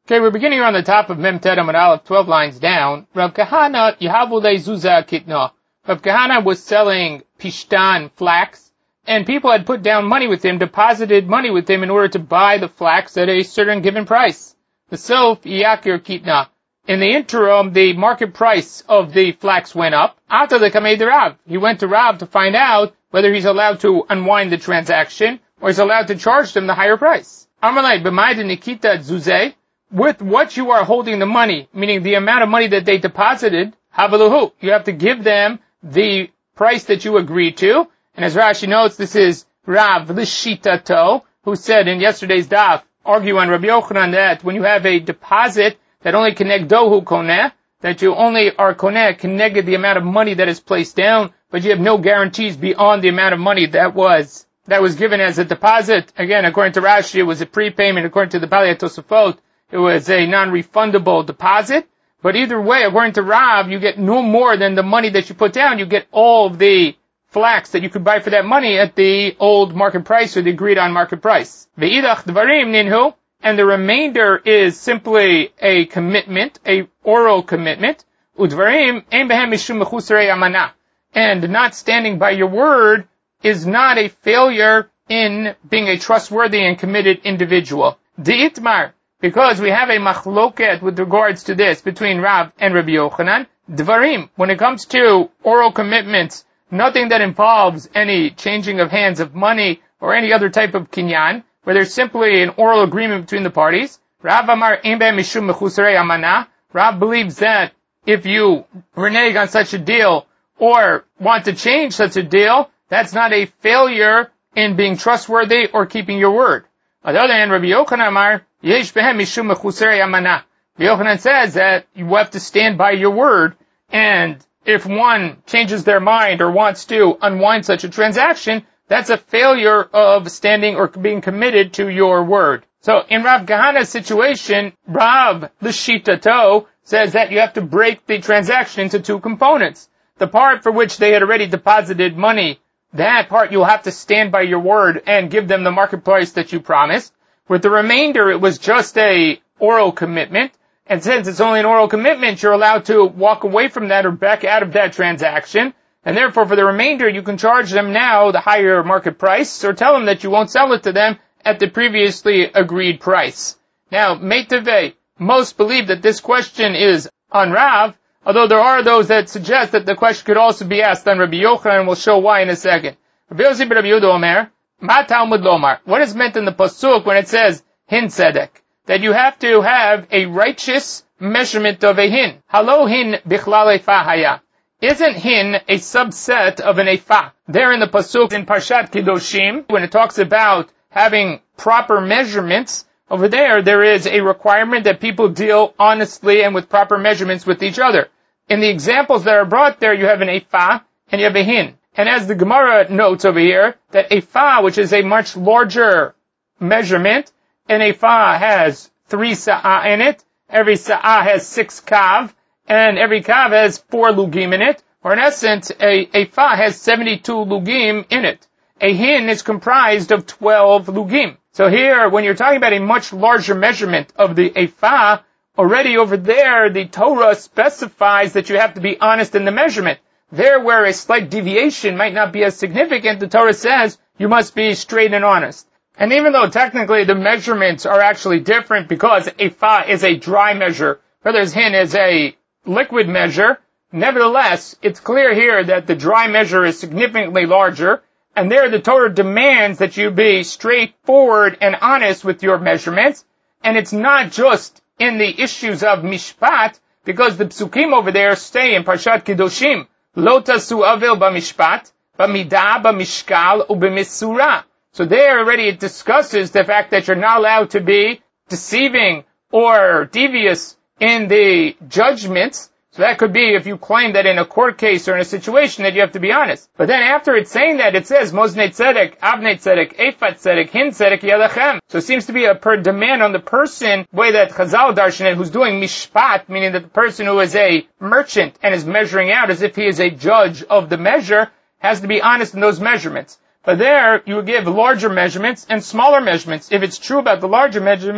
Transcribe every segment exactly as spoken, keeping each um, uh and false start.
Okay, we're beginning on the top of Mem Tet Amud Aleph, twelve lines down. Rav Kahana Yahavule Zuza Kitna. Rav Kahana was selling pishtan, flax, and people had put down money with him, deposited money with him in order to buy the flax at a certain given price. The self Yakir Kitna. In the interim, the market price of the flax went up. After the Kamei Rav, he went to Rav to find out whether he's allowed to unwind the transaction or he's allowed to charge them the higher price. Amalei b'mayda nikita zuzeh. With what you are holding the money, meaning the amount of money that they deposited, havaluhu, you have to give them the price that you agreed to. And as Rashi notes, this is Rav Lishitato, who said in yesterday's daf, argue on Rabbi Yochanan that when you have a deposit that only kenegdohu koneh, that you only are koneh connected the amount of money that is placed down, but you have no guarantees beyond the amount of money that was that was given as a deposit. Again, according to Rashi, it was a prepayment. According to the Balei Tosafot, it was a non-refundable deposit. But either way, according to Rav, you get no more than the money that you put down. You get all of the flax that you could buy for that money at the old market price or the agreed on market price. Ve'idach dvarim ninhu, and the remainder is simply a commitment, a oral commitment. Udvarim ein behem mishum mechusarei amana. And not standing by your word is not a failure in being a trustworthy and committed individual. De'itmar, because we have a machloket with regards to this between Rav and Rabbi Yochanan, dvarim, when it comes to oral commitments, nothing that involves any changing of hands of money or any other type of kinyan, where there's simply an oral agreement between the parties. Rav Amar ein behem mishum mechusarei amana. Rav believes that if you renege on such a deal or want to change such a deal, that's not a failure in being trustworthy or keeping your word. On the other hand, Rabbi Yochanan Amar, Yesh behem mishum mechusarei amana. Rabbi Yochanan says that you have to stand by your word, and if one changes their mind or wants to unwind such a transaction, that's a failure of standing or being committed to your word. So in Rav Kahana's situation, Rav Lishitato says that you have to break the transaction into two components. The part for which they had already deposited money, that part you'll have to stand by your word and give them the market price that you promised. With the remainder, it was just a oral commitment. And since it's only an oral commitment, you're allowed to walk away from that or back out of that transaction. And therefore, for the remainder, you can charge them now the higher market price or tell them that you won't sell it to them at the previously agreed price. Now, Meitaveh, most believe that this question is on Rav, although there are those that suggest that the question could also be asked on Rabbi Yochanan, and we'll show why in a second. Rabbi Yossi ben Rabbi Yehuda Omer, Ma Talmud Lomar. What is meant in the pasuk when it says hin tzedek? That you have to have a righteous measurement of a hin. Halo hin bichlal efa haya. Isn't hin a subset of an efa? There in the pasuk in Parshat Kedoshim, when it talks about having proper measurements, over there, there is a requirement that people deal honestly and with proper measurements with each other. In the examples that are brought there, you have an efa and you have a hin. And as the Gemara notes over here, that efa, which is a much larger measurement, an efa has three sa'ah in it, every sa'ah has six kav, and every kav has four lugim in it, or in essence, a efa has seventy-two lugim in it. A hin is comprised of twelve lugim. So here, when you're talking about a much larger measurement of the efa, already over there, the Torah specifies that you have to be honest in the measurement. There, where a slight deviation might not be as significant, the Torah says you must be straight and honest. And even though technically the measurements are actually different because efa is a dry measure, whereas hin is a liquid measure, nevertheless, it's clear here that the dry measure is significantly larger, and there the Torah demands that you be straightforward and honest with your measurements, and it's not just in the issues of mishpat, because the psukim over there stay in Parshat Kedoshim, Lo tasu avil b'mishpat, b'midah, b'mishkal, u'b'misura. So there already it discusses the fact that you're not allowed to be deceiving or devious in the judgments. So that could be if you claim that in a court case or in a situation that you have to be honest. But then after it's saying that, it says, Moznei tzedek, Avnei tzedek, Eifat tzedek, Hin tzedek, Yadachem. So it seems to be a per demand on the person, the way that Chazal darshan it, who's doing mishpat, meaning that the person who is a merchant and is measuring out as if he is a judge of the measure, has to be honest in those measurements. But there, you give larger measurements and smaller measurements. If it's true about the larger measurements,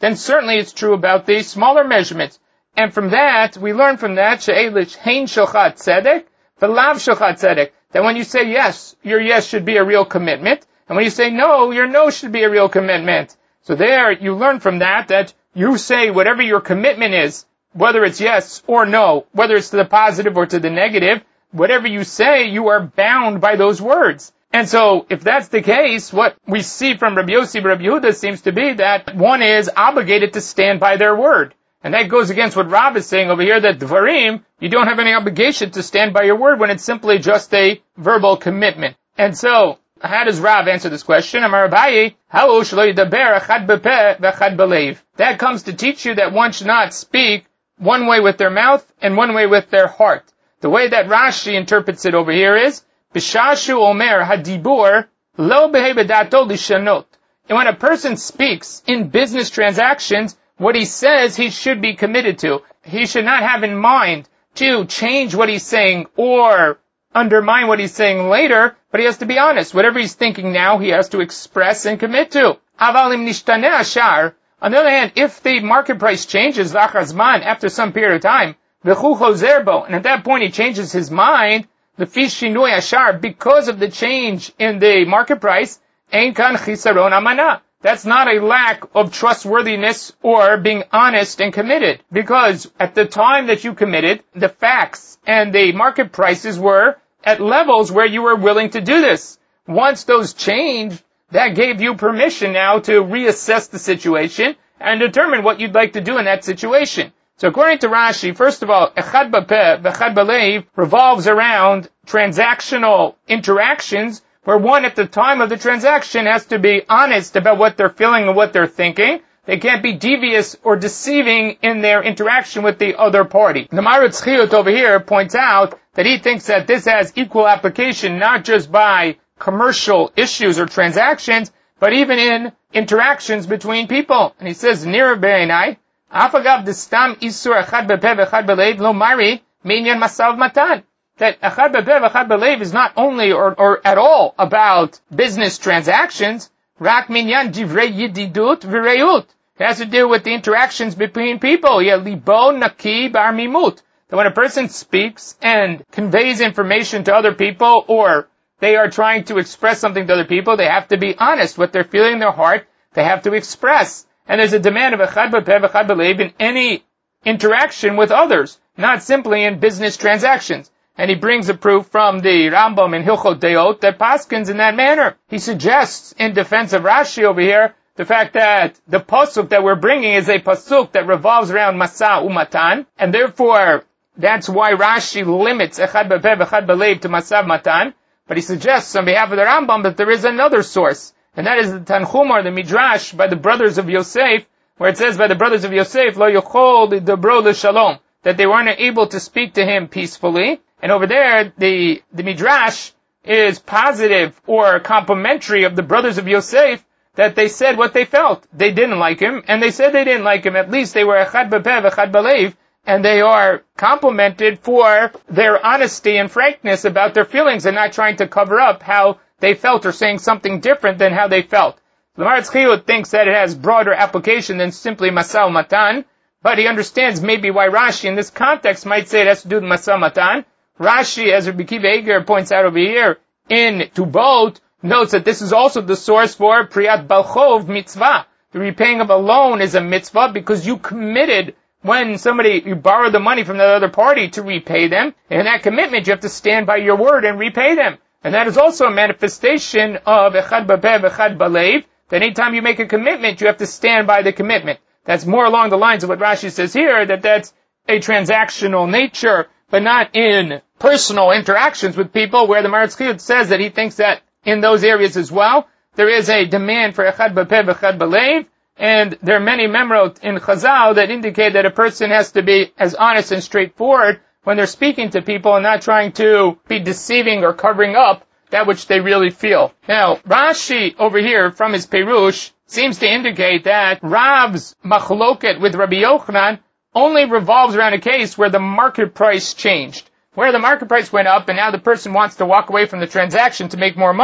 then certainly it's true about the smaller measurements. And from that, we learn from that, she'elish hein shochat tzedek, v'lav shochat tzedek, that when you say yes, your yes should be a real commitment, and when you say no, your no should be a real commitment. So there, you learn from that, that you say whatever your commitment is, whether it's yes or no, whether it's to the positive or to the negative, whatever you say, you are bound by those words. And so, if that's the case, what we see from Rabbi Yossi and Rabbi Yehuda seems to be that one is obligated to stand by their word. And that goes against what Rav is saying over here, that Dvarim, you don't have any obligation to stand by your word when it's simply just a verbal commitment. And so, how does Rav answer this question? Amar Abaye, ha'u shelo yidaber echad bepeh v'echad belev. That comes to teach you that one should not speak one way with their mouth and one way with their heart. The way that Rashi interprets it over here is, B'shashu omer hadibur lo behe b'dato lishanot. And when a person speaks in business transactions, what he says he should be committed to. He should not have in mind to change what he's saying or undermine what he's saying later, but he has to be honest. Whatever he's thinking now, he has to express and commit to. Avalim nishtaneh ashar. On the other hand, if the market price changes lachazman after some period of time, v'chu chozer bo, and at that point he changes his mind, lefi shinui ashar, because of the change in the market price, ein kan chisaron amana. That's not a lack of trustworthiness or being honest and committed. Because at the time that you committed, the facts and the market prices were at levels where you were willing to do this. Once those changed, that gave you permission now to reassess the situation and determine what you'd like to do in that situation. So according to Rashi, first of all, echad bapeh v'echad balev revolves around transactional interactions where one at the time of the transaction has to be honest about what they're feeling and what they're thinking. They can't be devious or deceiving in their interaction with the other party. The Maritz Chiyut over here points out that he thinks that this has equal application not just by commercial issues or transactions, but even in interactions between people. And he says, Nira be'enai, afagav destam isur echad bepeh v'echad belev lo mari minyan masav matan. That echad bepeh v'echad belev is not only or, or at all about business transactions, rak minyan divrei yididut v'reut. It has to do with the interactions between people. Yeah, libo naki bar mimut. That when a person speaks and conveys information to other people, or they are trying to express something to other people, they have to be honest. What they're feeling in their heart, they have to express. And there's a demand of echad bepeh v'echad belev in any interaction with others, not simply in business transactions. And he brings a proof from the Rambam in Hilchot Deot that paskins in that manner. He suggests in defense of Rashi over here the fact that the pasuk that we're bringing is a pasuk that revolves around Masa Umatan, and therefore that's why Rashi limits echad bepeh v'echad belev to Masav Matan. But he suggests on behalf of the Rambam that there is another source, and that is the Tanchum or the Midrash by the brothers of Yosef, where it says by the brothers of Yosef, Lo yochol lidabro l'shalom, that they weren't able to speak to him peacefully. And over there, the, the Midrash is positive or complimentary of the brothers of Yosef, that they said what they felt. They didn't like him, and they said they didn't like him. At least they were echad bepeh v'echad belev, and they are complimented for their honesty and frankness about their feelings and not trying to cover up how they felt or saying something different than how they felt. The Maritz Chiyut thinks that it has broader application than simply Masal Matan, but he understands maybe why Rashi in this context might say it has to do with Masal Matan. Rashi, as Rabbi Kiva Eger points out over here in Tubot, notes that this is also the source for Priyat Balchov mitzvah. The repaying of a loan is a mitzvah because you committed when somebody, you borrow the money from the other party to repay them, and in that commitment you have to stand by your word and repay them. And that is also a manifestation of echad bepeh v'echad balev, that anytime you make a commitment, you have to stand by the commitment. That's more along the lines of what Rashi says here, that that's a transactional nature, but not in personal interactions with people, where the Maritz Chiyut says that he thinks that in those areas as well, there is a demand for echad bepeh v'echad balev, and there are many memorot in Chazal that indicate that a person has to be as honest and straightforward when they're speaking to people and not trying to be deceiving or covering up that which they really feel. Now, Rashi over here from his Perush seems to indicate that Rav's machloket with Rabbi Yochanan only revolves around a case where the market price changed. Where the market price went up and now the person wants to walk away from the transaction to make more money,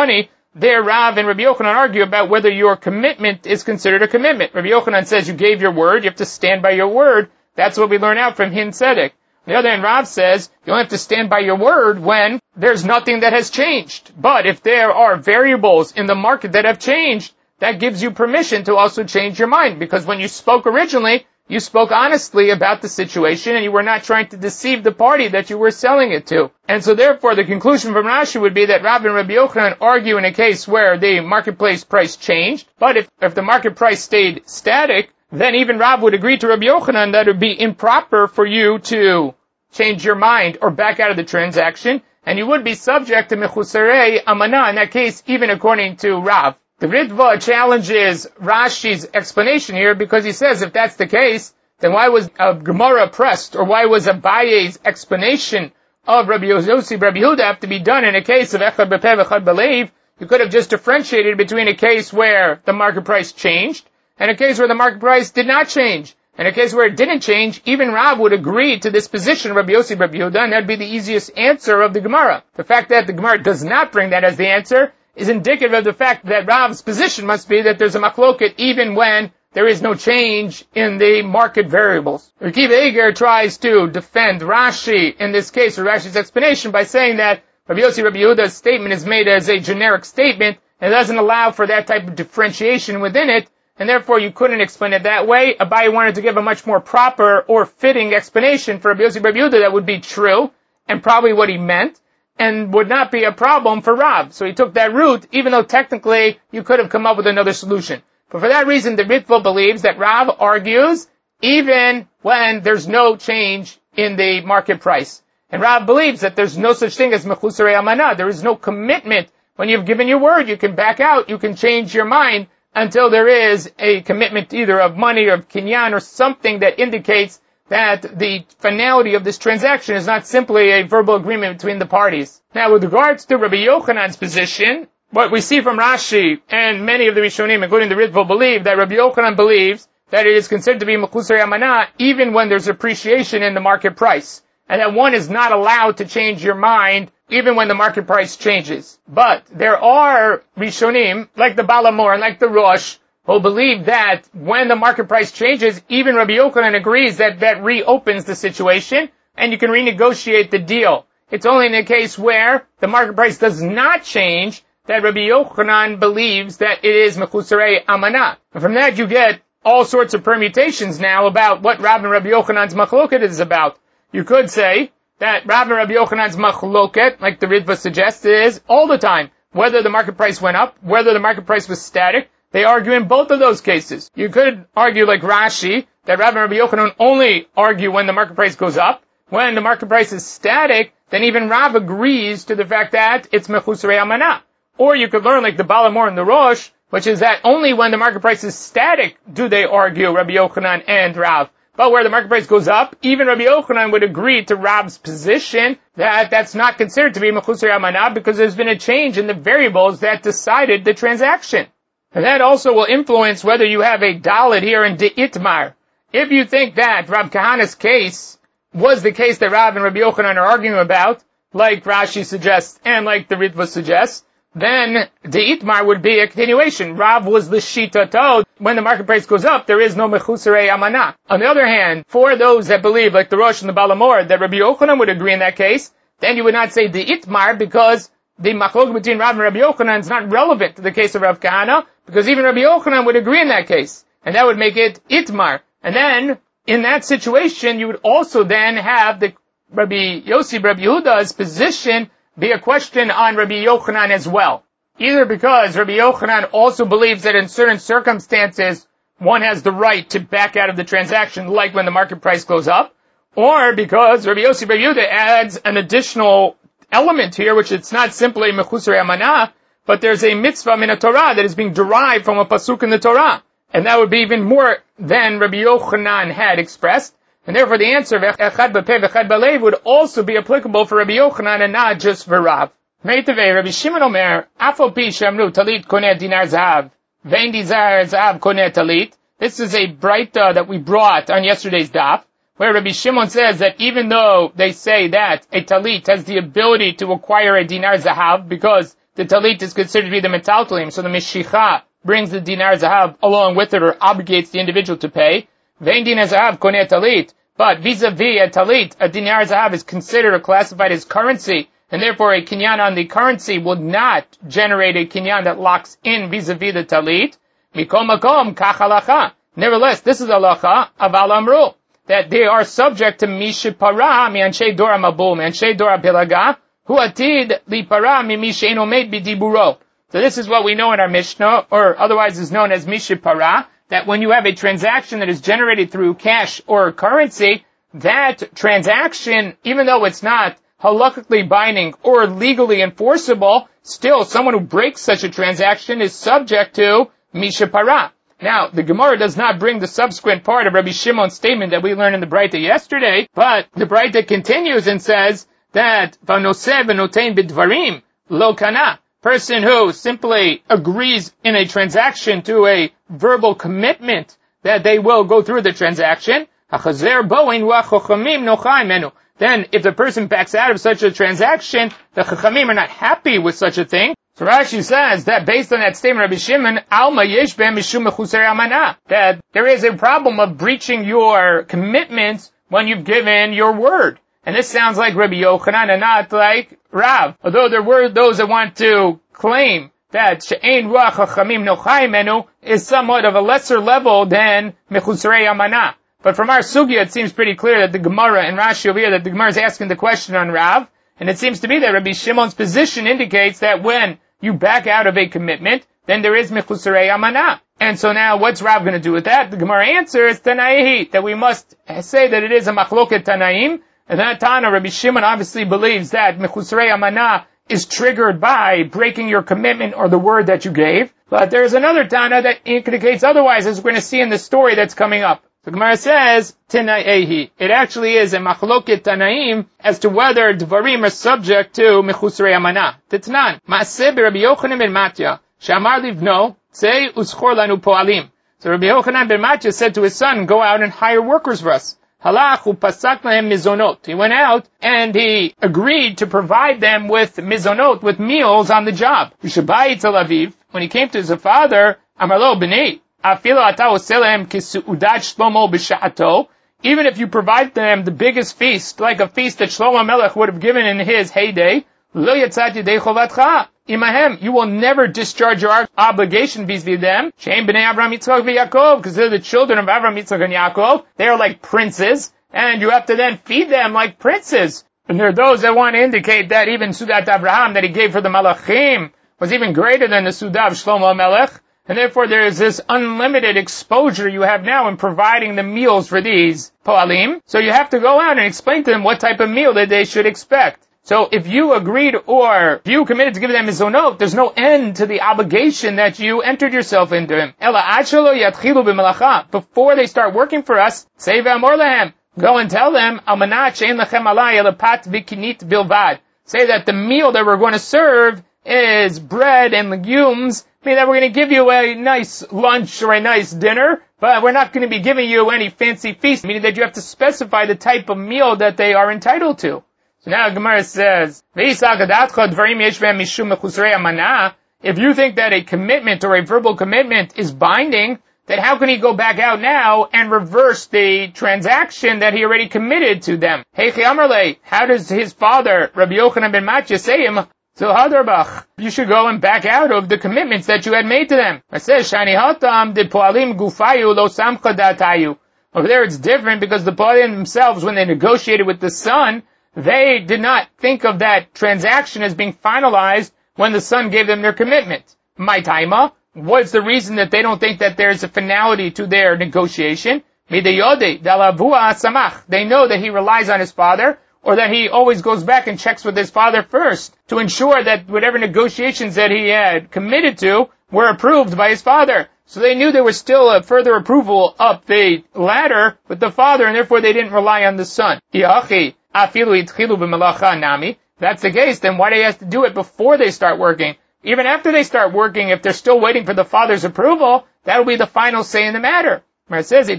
there Rav and Rabbi Yochanan argue about whether your commitment is considered a commitment. Rabbi Yochanan says you gave your word, you have to stand by your word. That's what we learn out from Hin Tzedek. On the other hand, Rav says you only have to stand by your word when there's nothing that has changed. But if there are variables in the market that have changed, that gives you permission to also change your mind. Because when you spoke originally, you spoke honestly about the situation and you were not trying to deceive the party that you were selling it to. And so therefore, the conclusion from Rashi would be that Rav and Rabbi Yochanan argue in a case where the marketplace price changed. But if, if the market price stayed static, then even Rav would agree to Rabbi Yochanan that it would be improper for you to change your mind or back out of the transaction, and you would be subject to mechusarei amana in that case, even according to Rav. The Ritva challenges Rashi's explanation here because he says if that's the case, then why was uh, Gemara pressed, or why was Abaye's explanation of Rabbi Yossi, Rabbi Yehuda have to be done in a case of echad b'peh v'echad b'leiv? You could have just differentiated between a case where the market price changed and a case where the market price did not change. In a case where it didn't change, even Rav would agree to this position of Rabbi Yossi, Rabbi Yehuda, and that would be the easiest answer of the Gemara. The fact that the Gemara does not bring that as the answer is indicative of the fact that Rav's position must be that there's a machloket even when there is no change in the market variables. Akiva Eger tries to defend Rashi in this case, or Rashi's explanation, by saying that Rabbi Yossi, Rabbi Yehuda's statement is made as a generic statement and doesn't allow for that type of differentiation within it, and therefore you couldn't explain it that way. Abaye wanted to give a much more proper or fitting explanation for Rabbi Yossi, Rabbi Yehuda that would be true, and probably what he meant, and would not be a problem for Rav. So he took that route, even though technically you could have come up with another solution. But for that reason, the Ritva believes that Rav argues even when there's no change in the market price. And Rav believes that there's no such thing as mechusarei amana. There is no commitment. When you've given your word, you can back out, you can change your mind until there is a commitment either of money or of kinyan or something that indicates that the finality of this transaction is not simply a verbal agreement between the parties. Now, with regards to Rabbi Yochanan's position, what we see from Rashi and many of the Rishonim, including the Ritva, believe that Rabbi Yochanan believes that it is considered to be mechusarei amana even when there's appreciation in the market price, and that one is not allowed to change your mind even when the market price changes. But there are Rishonim, like the Baal HaMaor and like the Rosh, who believe that when the market price changes, even Rabbi Yochanan agrees that that reopens the situation, and you can renegotiate the deal. It's only in a case where the market price does not change that Rabbi Yochanan believes that it is mechusarei amana. And from that you get all sorts of permutations now about what Rav and Rabbi Yochanan's machloket is about. You could say that Rav and Rabbi Yochanan's machloket, like the Ritva suggests, is all the time. Whether the market price went up, whether the market price was static, they argue in both of those cases. You could argue like Rashi, that Rav and Rabbi Yochanan only argue when the market price goes up. When the market price is static, then even Rav agrees to the fact that it's mechusarei amana. Or you could learn like the Baal HaMaor and the Rosh, which is that only when the market price is static do they argue, Rabbi Yochanan and Rav. But where the market price goes up, even Rabbi Yochanan would agree to Rav's position that that's not considered to be mechusarei amana because there's been a change in the variables that decided the transaction. And that also will influence whether you have a dalet here in De'itmar. If you think that Rav Kahana's case was the case that Rav and Rabbi Yochanan are arguing about, like Rashi suggests and like the Ritva suggests, then De'itmar would be a continuation. Rav was the shitato. When the market price goes up, there is no mechusarei amana. On the other hand, for those that believe, like the Rosh and the Baal HaMaor, that Rabbi Yochanan would agree in that case, then you would not say De'itmar because the machlok between Rav and Rabbi Yochanan is not relevant to the case of Rav Kahana, because even Rabbi Yochanan would agree in that case. And that would make it Itmar. And then, in that situation, you would also then have the Rabbi Yossi, Rabbi Yehuda's position be a question on Rabbi Yochanan as well. Either because Rabbi Yochanan also believes that in certain circumstances, one has the right to back out of the transaction, like when the market price goes up, or because Rabbi Yossi, Rabbi Yehuda adds an additional element here, which it's not simply mechusarei amana, but there's a mitzvah min Torah that is being derived from a pasuk in the Torah. And that would be even more than Rabbi Yochanan had expressed. And therefore the answer of echad b'peh v'echad b'leiv would also be applicable for Rabbi Yochanan and not just for Rav. Meitavei, Rabbi Shimon Omer, afal pi shamru talit koneh dinar zahav, vein dinar zahav koneh talit. This is a braita that we brought on yesterday's daf, where Rabbi Shimon says that even though they say that a talit has the ability to acquire a dinar zahav because the talit is considered to be the metaltalim, so the mishicha brings the dinar zahav along with it or obligates the individual to pay. Vein dinar zahav koneh talit. But vis-a-vis a talit, a dinar zahav is considered or classified as currency, and therefore a kinyan on the currency will not generate a kinyan that locks in vis-a-vis the talit. Mikol makom kach halacha. Nevertheless, this is halacha aval amru, that they are subject to mishipara mi anshe dora mabul, mi anshe dora pilaga, hu atid li para mi mishein omed bidiburo. So this is what we know in our Mishnah, or otherwise is known as mishipara, that when you have a transaction that is generated through cash or currency, that transaction, even though it's not halakhically binding or legally enforceable, still someone who breaks such a transaction is subject to mishipara. Now, the Gemara does not bring the subsequent part of Rabbi Shimon's statement that we learned in the Braita yesterday, but the Braita continues and says that v'noseh v'notein b'dvarim lo kana. Person who simply agrees in a transaction to a verbal commitment that they will go through the transaction, then if the person backs out of such a transaction, the chachamim are not happy with such a thing. So Rashi says that based on that statement of Rabbi Shimon, Alma yesh be'em mishum mechusarei amana, that there is a problem of breaching your commitments when you've given your word. And this sounds like Rabbi Yochanan and not like Rav. Although there were those that want to claim that she'ein ruach chachamim nochai menu is somewhat of a lesser level than mechusarei amana. But from our sugya, it seems pretty clear that the Gemara and Rashi over here, that the Gemara is asking the question on Rav. And it seems to be that Rabbi Shimon's position indicates that when you back out of a commitment, then there is mechusarei amana. And so now, what's Rav going to do with that? The Gemara answers, Tanaihi, that we must say that it is a machloket Tanaim. And that Tana, Rabbi Shimon obviously believes that mechusarei amana is triggered by breaking your commitment or the word that you gave. But there's another Tana that indicates otherwise, as we're going to see in the story that's coming up. The Gemara says, Tanaihi. It actually is a machloket Tanaim as to whether dvarim are subject to mechusarei amana. Titnan. Ma'aseh Rabbi Yochanan ben Matya. She'amar livno, tzei uschor lanu po'alim. So Rabbi Yochanan ben Matya said to his son, go out and hire workers for us. Halach upasak lahem mizonot. He went out and he agreed to provide them with mizonot, with meals on the job. Yishabai Tel Aviv. When he came to his father, Amarlo b'nei. Afilo ata oselehem kisu'udat Shlomo b'sha'ato. Even if you provide them the biggest feast, like a feast that Shlomo Melech would have given in his heyday, lo yatzati dei chovatcha. Imahem, you will never discharge your obligation vis-a-vis them. She'em b'nei Avraham, Yitzchak, v'Yaakov, because they're the children of Avraham, Yitzchak, and Yaakov. They are like princes, and you have to then feed them like princes. And there are those that want to indicate that even Sudat Avraham that he gave for the Malachim was even greater than the Sudah of Shlomo Melech. And therefore there is this unlimited exposure you have now in providing the meals for these po'alim. So you have to go out and explain to them what type of meal that they should expect. So if you agreed or if you committed to give them mizonot, there's no end to the obligation that you entered yourself into him. Ela achalo yatchilu b'melacha. Before they start working for us, say v'amor lehem. Go and tell them, almanat she'en lechem alai elapat v'kinit bilvad. Say that the meal that we're going to serve is bread and legumes. I mean that we're going to give you a nice lunch or a nice dinner, but we're not going to be giving you any fancy feast, meaning that you have to specify the type of meal that they are entitled to. So now Gemara says, if you think that a commitment or a verbal commitment is binding, then how can he go back out now and reverse the transaction that he already committed to them? How does his father, Rabbi Yochanan ben Matya, say him? So Hadarbach, you should go and back out of the commitments that you had made to them. It says, Shani hatam de poalim gufayu lo samcha datayu. Over there it's different because the poalim themselves, when they negotiated with the son, they did not think of that transaction as being finalized when the son gave them their commitment. My taima, what's the reason that they don't think that there's a finality to their negotiation? Midayode dalavua samach. They know that he relies on his father, or that he always goes back and checks with his father first to ensure that whatever negotiations that he had committed to were approved by his father. So they knew there was still a further approval up the ladder with the father, and therefore they didn't rely on the son. If that's the case, then why do they have to do it before they start working? Even after they start working, if they're still waiting for the father's approval, that will be the final say in the matter. Where it says,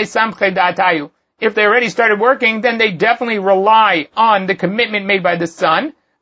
if they already started working, then they definitely rely on the commitment made by the son.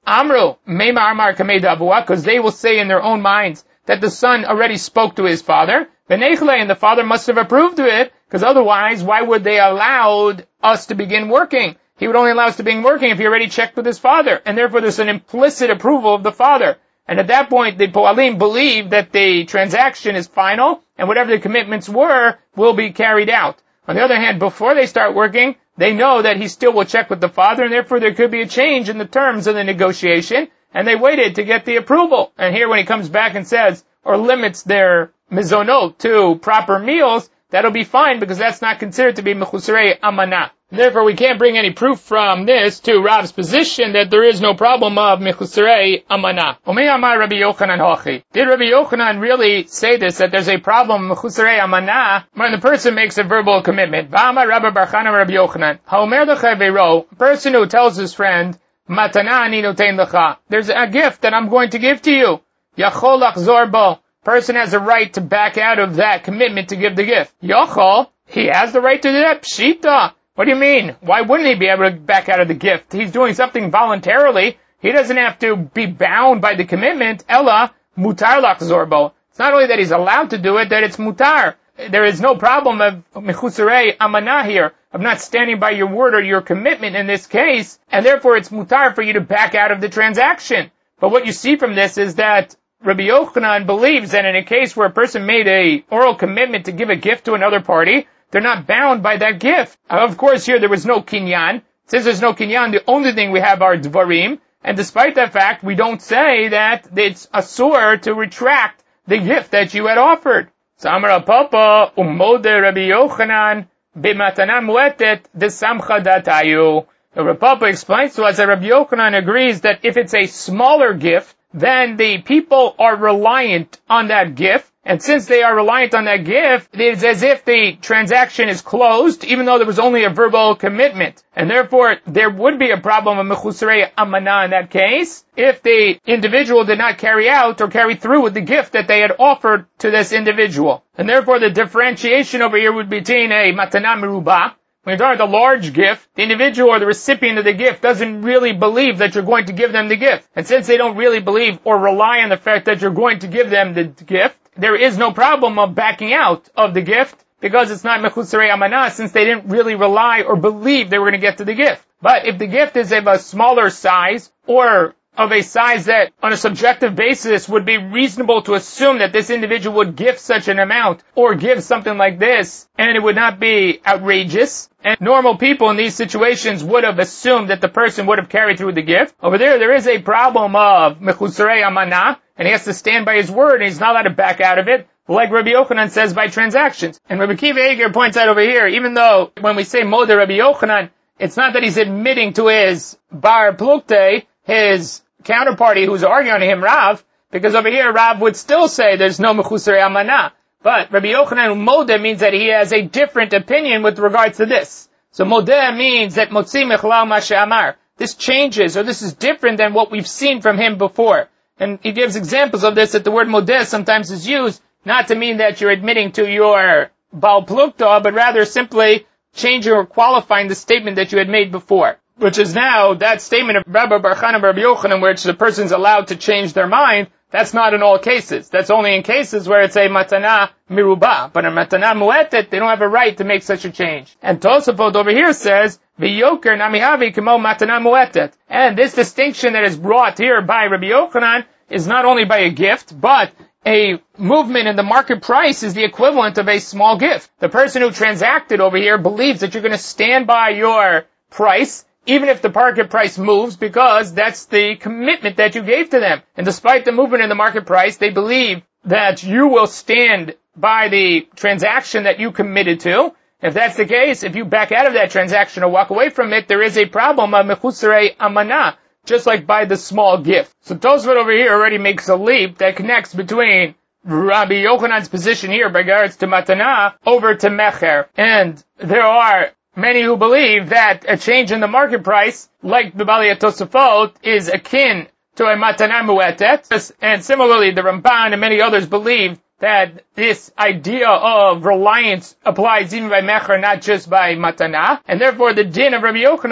Amru, Meima Amar Kamei Davua, because they will say in their own minds that the son already spoke to his father. V'nechle, and the father must have approved of it, because otherwise, why would they allow us to begin working? He would only allow us to begin working if he already checked with his father, and therefore there's an implicit approval of the father. And at that point, the Po'alim believe that the transaction is final, and whatever the commitments were, will be carried out. On the other hand, before they start working, they know that he still will check with the father, and therefore there could be a change in the terms of the negotiation, and they waited to get the approval. And here when he comes back and says, or limits their mizonot to proper meals, that'll be fine, because that's not considered to be mechusarei amana. Therefore, we can't bring any proof from this to Rav's position that there is no problem of mechusarei amana. Umei amar Rabbi Yochanan hochi. Did Rabbi Yochanan really say this, that there's a problem of mechusarei amana when the person makes a verbal commitment? V'amar Rabbi Bar Chana Rabbi Yochanan. Ha'omer l'chavero, a person who tells his friend, matana ani notein lecha, there's a gift that I'm going to give to you. Yachol lachzor bo. Person has a right to back out of that commitment to give the gift. Yachol, he has the right to do that. Pshita. What do you mean? Why wouldn't he be able to back out of the gift? He's doing something voluntarily. He doesn't have to be bound by the commitment. Ella, mutar lachzor bo. It's not only that he's allowed to do it, that it's mutar. There is no problem of mechusarei amana here, of not standing by your word or your commitment in this case, and therefore it's mutar for you to back out of the transaction. But what you see from this is that Rabbi Yochanan believes that in a case where a person made a oral commitment to give a gift to another party, they're not bound by that gift. Of course, here there was no kinyan. Since there's no kinyan, the only thing we have are dvarim. And despite that fact, we don't say that it's asur to retract the gift that you had offered. So Amar Papa umode Rabbi Yochanan b'matana muetet desamcha datayu. The Rav Papa explains to us that Rabbi Yochanan agrees that if it's a smaller gift, then the people are reliant on that gift. And since they are reliant on that gift, it is as if the transaction is closed, even though there was only a verbal commitment. And therefore, there would be a problem of mechusarei amana in that case, if the individual did not carry out or carry through with the gift that they had offered to this individual. And therefore, the differentiation over here would be between a matana merubah. When you're talking about a large gift, the individual or the recipient of the gift doesn't really believe that you're going to give them the gift. And since they don't really believe or rely on the fact that you're going to give them the gift, there is no problem of backing out of the gift, because it's not mechusarei amana, since they didn't really rely or believe they were going to get to the gift. But if the gift is of a smaller size, or of a size that on a subjective basis would be reasonable to assume that this individual would give such an amount or give something like this, and it would not be outrageous, and normal people in these situations would have assumed that the person would have carried through the gift. Over there, there is a problem of mechusarei amana, and he has to stand by his word, and he's not allowed to back out of it, like Rabbi Yochanan says by transactions. And Rabbi Kiva Eger points out over here, even though when we say Modeh Rabbi Yochanan, it's not that he's admitting to his bar plukte, his counterparty who's arguing to him, Rav, because over here Rav would still say there's no mechusarei amana. But Rabbi Yochanan Modeh means that he has a different opinion with regards to this. So Modeh means that Motzi Mechalal Ma She'amar. This changes, or this is different than what we've seen from him before. And he gives examples of this, that the word Modeh sometimes is used not to mean that you're admitting to your Baal Plukta, but rather simply changing or qualifying the statement that you had made before. Which is now that statement of Rabbi Bar Chana Rabbi Yochanan, which the person's allowed to change their mind. That's not in all cases. That's only in cases where it's a matana mirubah. But in matana muetet, they don't have a right to make such a change. And Tosafot over here says, v'yoker namihavi kimo matana muetet. And this distinction that is brought here by Rabbi Yochanan is not only by a gift, but a movement in the market price is the equivalent of a small gift. The person who transacted over here believes that you're going to stand by your price, even if the market price moves, because that's the commitment that you gave to them. And despite the movement in the market price, they believe that you will stand by the transaction that you committed to. If that's the case, if you back out of that transaction or walk away from it, there is a problem of mechusarei amana, just like by the small gift. So Tosfot over here already makes a leap that connects between Rabbi Yochanan's position here by regards to matana over to mecher. And there are many who believe that a change in the market price, like the Bali Tosafot, is akin to a matana muetet. And similarly, the Ramban and many others believe that this idea of reliance applies even by mecher, not just by matana. And therefore, the din of Rabbi Yochanan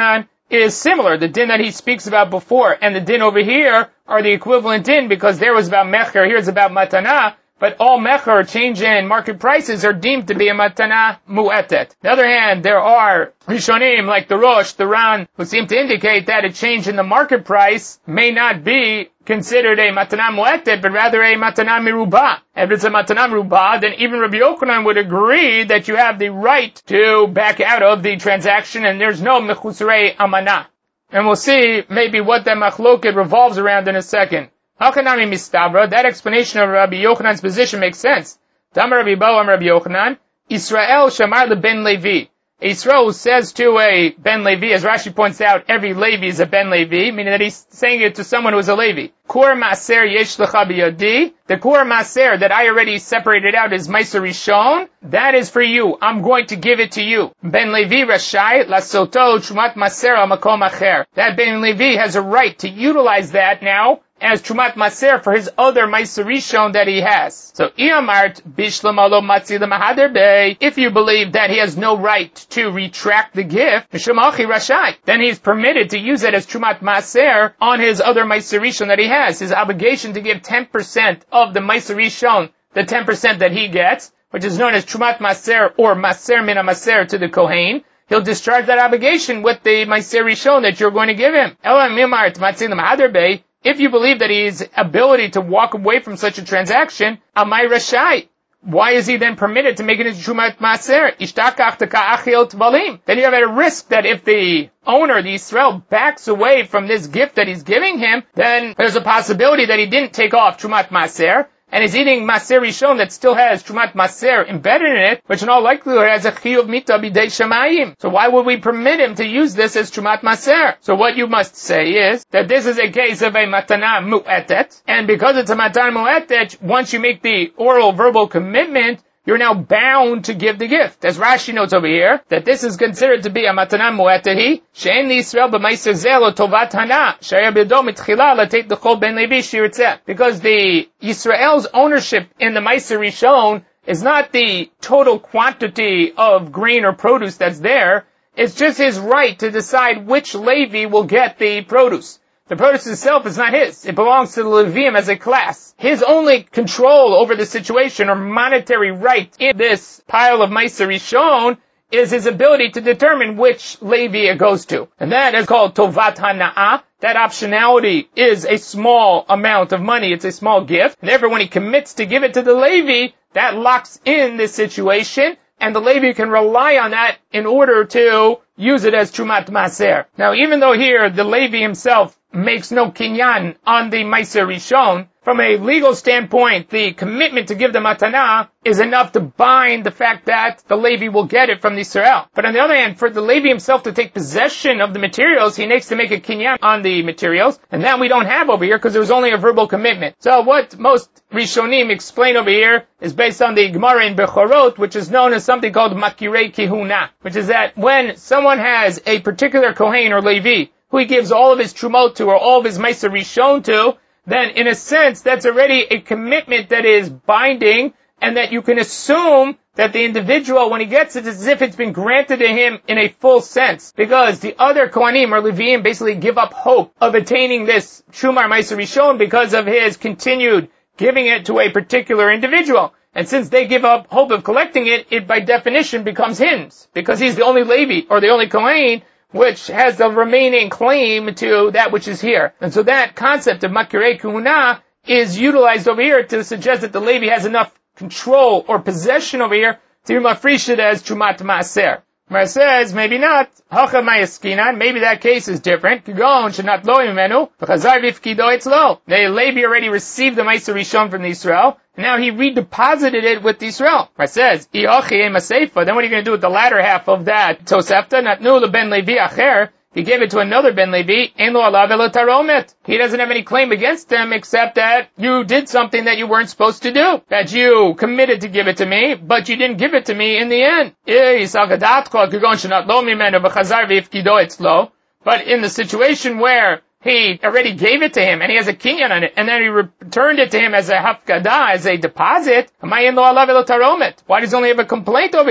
is similar. The din that he speaks about before and the din over here are the equivalent din, because there was about mecher, here it's about matana. But all mecher, change in market prices, are deemed to be a matana mu'etet. On the other hand, there are Rishonim like the Rosh, the Ran, who seem to indicate that a change in the market price may not be considered a matana mu'etet, but rather a matana miruba. If it's a matana miruba, then even Rabbi Yochanan would agree that you have the right to back out of the transaction, and there's no mechusrei amana. And we'll see maybe what that machloket revolves around in a second. Hakanami mistabra, that explanation of Rabbi Yochanan's position makes sense. Damar Rabbi Boam Rabbi Yochanan, Israel shamar leben Levi. Israel says to a Ben Levi, as Rashi points out, every Levi is a Ben Levi, meaning that he's saying it to someone who is a Levi. Kur maser yesh lecha biyadi. The kur maser that I already separated out is Meiser Rishon. That is for you. I'm going to give it to you. Ben Levi rashai lasoto trumat maser al makom acher. That Ben Levi has a right to utilize that now as Trumat Maser for his other Meiser Rishon that he has. So, Iyamart Bishlam Alo Matzi L'Mahader Bey, if you believe that he has no right to retract the gift, Shemachi Rashai, then he's permitted to use it as Trumat Maser on his other Meiser Rishon that he has. His obligation to give ten percent of the Meiser Rishon, the ten percent that he gets, which is known as Trumat Maser or Maser Mina Maser to the Kohen, he'll discharge that obligation with the Meiser Rishon that you're going to give him. Ela Mimart Matzi L'Mahader Bey, if you believe that his ability to walk away from such a transaction, Amai Rashai, why is he then permitted to make it into Trumat Maser? Ishtakach teka'achil tvalim. Then you have a risk that if the owner, the Israel, backs away from this gift that he's giving him, then there's a possibility that he didn't take off Trumat Maser, and is eating Maser Rishon that still has Trumat Maser embedded in it, which in all likelihood has a Chiyuv Mita B'dei Shamayim. So why would we permit him to use this as Trumat Maser? So what you must say is that this is a case of a Matana Mu'etet, and because it's a Matana Mu'etet, once you make the oral verbal commitment, you're now bound to give the gift. As Rashi notes over here, that this is considered to be a matana mu'etehi, she'en li Yisrael b'maiser zeh lo tovat hana, she'aya b'do mitchila latet l'chol ben Levi shirtzeh. Because the Yisrael's ownership in the Meiser Rishon is not the total quantity of grain or produce that's there, it's just his right to decide which Levi will get the produce. The produce itself is not his. It belongs to the Levium as a class. His only control over the situation or monetary right in this pile of Meiser Rishon is his ability to determine which Levi it goes to. And that is called Tovat Hana'ah. That optionality is a small amount of money. It's a small gift. And therefore, when he commits to give it to the Levi, that locks in this situation. And the Levi can rely on that in order to use it as Trumat Maser. Now, even though here the Levi himself makes no kinyan on the Meiser Rishon, from a legal standpoint, the commitment to give the matana is enough to bind the fact that the Levi will get it from the Yisrael. But on the other hand, for the Levi himself to take possession of the materials, he needs to make a kinyan on the materials, and that we don't have over here because there was only a verbal commitment. So what most Rishonim explain over here is based on the Gemara in Bechorot, which is known as something called Makirei Kihuna, which is that when someone has a particular Kohen or Levi, who he gives all of his Trumot to or all of his Meiser Rishon to, then in a sense that's already a commitment that is binding, and that you can assume that the individual, when he gets it, is as if it's been granted to him in a full sense. Because the other Kohanim or Leviim basically give up hope of attaining this Shumar Meiser Rishon because of his continued giving it to a particular individual. And since they give up hope of collecting it, it by definition becomes his, because he's the only Levi or the only Kohen which has the remaining claim to that which is here. And so that concept of Makirei Kuhuna is utilized over here to suggest that the Levi has enough control or possession over here to be mafresh it as Trumat Maser. Mar says, maybe not. Hacha Mayaskinan, maybe that case is different. Kigon shenat lo imenu, v'chazar v'ifkido etzlo. The Levi already received the Meiser Rishon from the Israel, and now he redeposited it with the Israel. Mar says, Iochi ema seifa. Then what are you going to do with the latter half of that Tosefta? Natnu leben Levi acher. He gave it to another Ben Levi. Ein lo alav elo taromet. He doesn't have any claim against him except that you did something that you weren't supposed to do. That you committed to give it to me, but you didn't give it to me in the end. But in the situation where he already gave it to him, and he has a kinyan on it, and then he returned it to him as a hafkadah, as a deposit, why does he only have a complaint over here?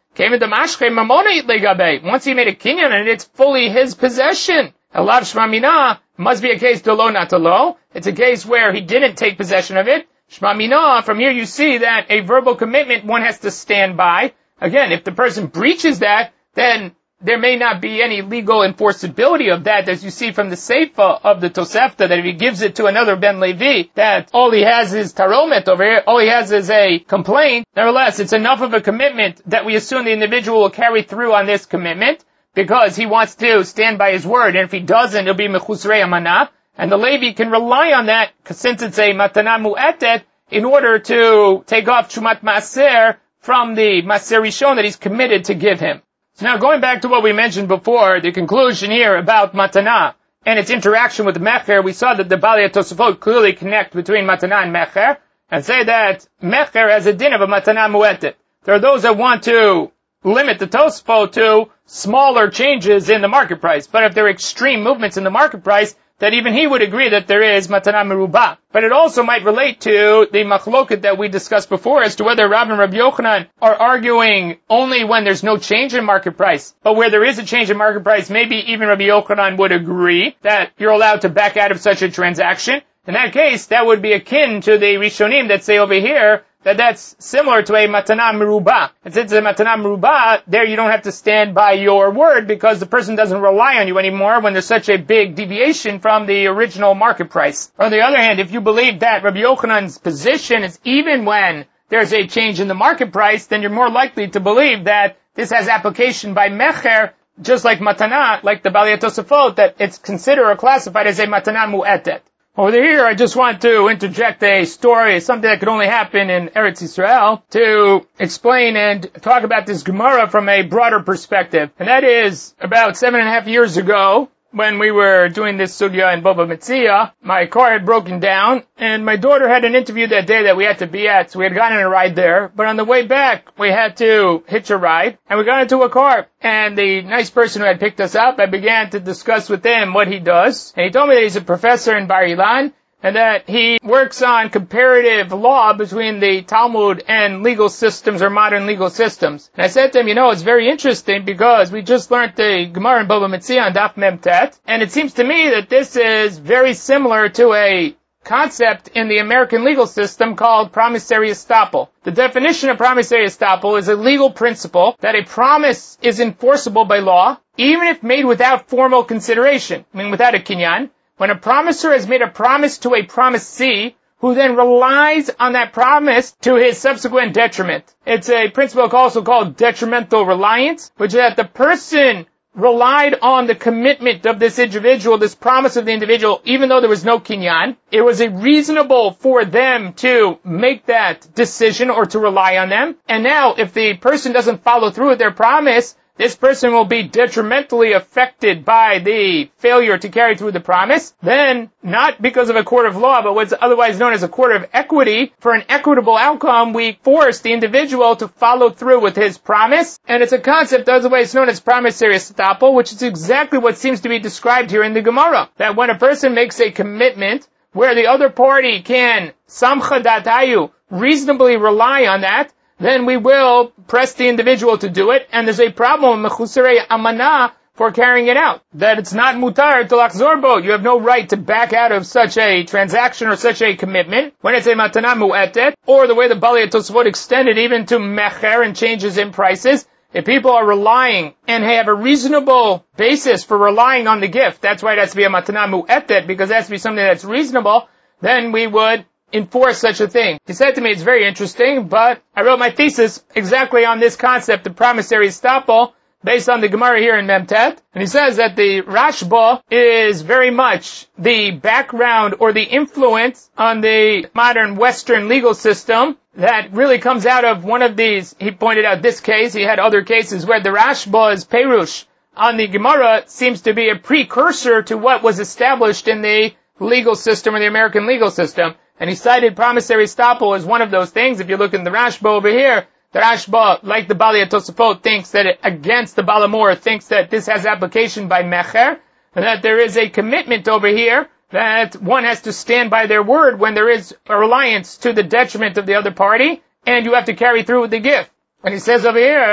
Came into mashche mamona legabe. Once he made a kinyan and it's fully his possession. Elav shma mina must be a case to lo not to lo. It's a case where he didn't take possession of it. Shma mina, from here you see that a verbal commitment one has to stand by. Again, if the person breaches that, then there may not be any legal enforceability of that, as you see from the Seifa of the Tosefta, that if he gives it to another Ben Levi, that all he has is taromet over here, all he has is a complaint. Nevertheless, it's enough of a commitment that we assume the individual will carry through on this commitment, because he wants to stand by his word, and if he doesn't, it'll be mechusrei amana, and the Levi can rely on that, since it's a matana mu'etet, in order to take off Chumat Maaser from the Maaser Rishon that he's committed to give him. Now, going back to what we mentioned before, the conclusion here about matana and its interaction with mecher, we saw that the Balei Tosafot clearly connect between matana and mecher, and say that mecher has a din of a matana mu'etet. There are those that want to limit the Tosafot to smaller changes in the market price, but if there are extreme movements in the market price, that even he would agree that there is matana merubah. But it also might relate to the machloket that we discussed before as to whether Rav and Rabbi Yochanan are arguing only when there's no change in market price. But where there is a change in market price, maybe even Rabbi Yochanan would agree that you're allowed to back out of such a transaction. In that case, that would be akin to the Rishonim that say over here that that's similar to a matana merubah. And since it's a matana merubah, there you don't have to stand by your word because the person doesn't rely on you anymore when there's such a big deviation from the original market price. On the other hand, if you believe that Rabbi Yochanan's position is even when there's a change in the market price, then you're more likely to believe that this has application by mecher, just like matana, like the Balei Tosafot, that it's considered or classified as a matana mu'etet. Over here, I just want to interject a story, something that could only happen in Eretz Yisrael, to explain and talk about this Gemara from a broader perspective. And that is, about seven and a half years ago, when we were doing this sugya in Bava Metzia, my car had broken down, and my daughter had an interview that day that we had to be at, so we had gotten a ride there. But on the way back, we had to hitch a ride, and we got into a car. And the nice person who had picked us up, I began to discuss with him what he does. And he told me that he's a professor in Bar Ilan, and that he works on comparative law between the Talmud and legal systems or modern legal systems. And I said to him, you know, it's very interesting because we just learned the Gemara in Bava Metzia on Daf Mem Tet, and it seems to me that this is very similar to a concept in the American legal system called promissory estoppel. The definition of promissory estoppel is a legal principle that a promise is enforceable by law, even if made without formal consideration, I mean without a kinyan. When a promisor has made a promise to a promisee, who then relies on that promise to his subsequent detriment. It's a principle also called detrimental reliance, which is that the person relied on the commitment of this individual, this promise of the individual, even though there was no kinyan. It was a reasonable for them to make that decision or to rely on them. And now, if the person doesn't follow through with their promise, this person will be detrimentally affected by the failure to carry through the promise. Then, not because of a court of law, but what's otherwise known as a court of equity, for an equitable outcome, we force the individual to follow through with his promise. And it's a concept, otherwise known as promissory estoppel, which is exactly what seems to be described here in the Gemara. That when a person makes a commitment where the other party can, samcha datayu, reasonably rely on that, then we will press the individual to do it, and there's a problem, mechusrei amana, for carrying it out. That it's not mutar to lachzor bo. You have no right to back out of such a transaction or such a commitment when it's a matana mu'etet, or the way the Balei Tosafot extended even to mecher and changes in prices. If people are relying and have a reasonable basis for relying on the gift, that's why it has to be a matana mu'etet, because it has to be something that's reasonable, then we would enforce such a thing. He said to me, it's very interesting, but I wrote my thesis exactly on this concept of promissory estoppel based on the Gemara here in Memtet. And he says that the Rashba is very much the background or the influence on the modern Western legal system that really comes out of one of these. He pointed out this case. He had other cases where the Rashba's Perush on the Gemara seems to be a precursor to what was established in the legal system or the American legal system. And he cited promissory estoppel as one of those things. If you look in the Rashba over here, the Rashba, like the Balei Tosafot, thinks that it, against the Balamor, thinks that this has application by mecher, and that there is a commitment over here that one has to stand by their word when there is a reliance to the detriment of the other party, and you have to carry through with the gift. And he says over here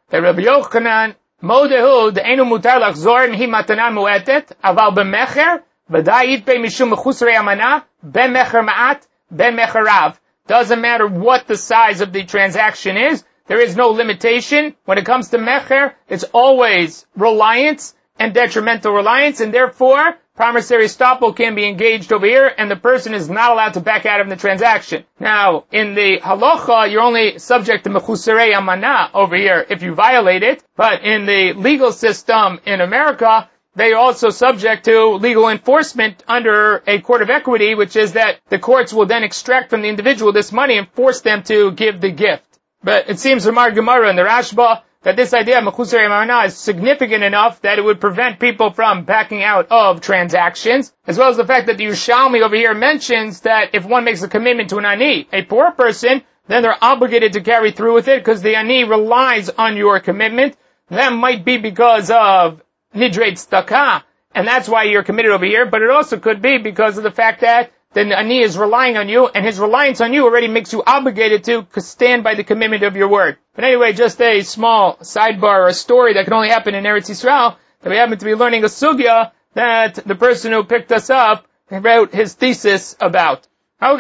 that Rabbi Yochanan modehu de'enu mutar lachzor hi matana mu'etet aval b'mecher v'dai yitpei mishum mechusrei amana ben mecher ma'at ben mecher rav. Doesn't matter what the size of the transaction is. There is no limitation. When it comes to mecher, it's always reliance and detrimental reliance, and therefore promissory estoppel can be engaged over here, and the person is not allowed to back out of the transaction. Now, in the halacha, you're only subject to mechusarei amana over here if you violate it, but in the legal system in America, they are also subject to legal enforcement under a court of equity, which is that the courts will then extract from the individual this money and force them to give the gift. But it seems from our Gemara and the Rashba that this idea of mechusarei amana is significant enough that it would prevent people from backing out of transactions, as well as the fact that the Yerushalmi over here mentions that if one makes a commitment to an ani, a poor person, then they're obligated to carry through with it because the ani relies on your commitment. That might be because of nidrei tzedakah, and that's why you're committed over here, but it also could be because of the fact that the ani is relying on you, and his reliance on you already makes you obligated to stand by the commitment of your word. But anyway, just a small sidebar or a story that can only happen in Eretz Yisrael, that we happen to be learning a sugya that the person who picked us up wrote his thesis about. There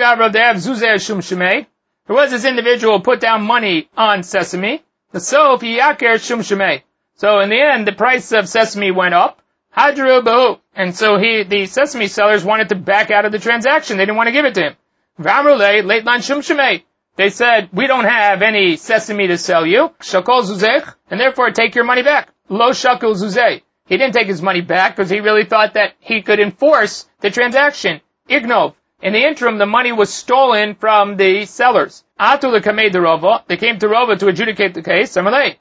was this individual who put down money on sesame. So in the end, the price of sesame went up. And so he, the sesame sellers wanted to back out of the transaction. They didn't want to give it to him. They said, we don't have any sesame to sell you. And therefore take your money back. Lo shakul zuzeh. He didn't take his money back because he really thought that he could enforce the transaction. Ignov. In the interim, the money was stolen from the sellers. Atu lekamei de Rava. They came to Rava to adjudicate the case.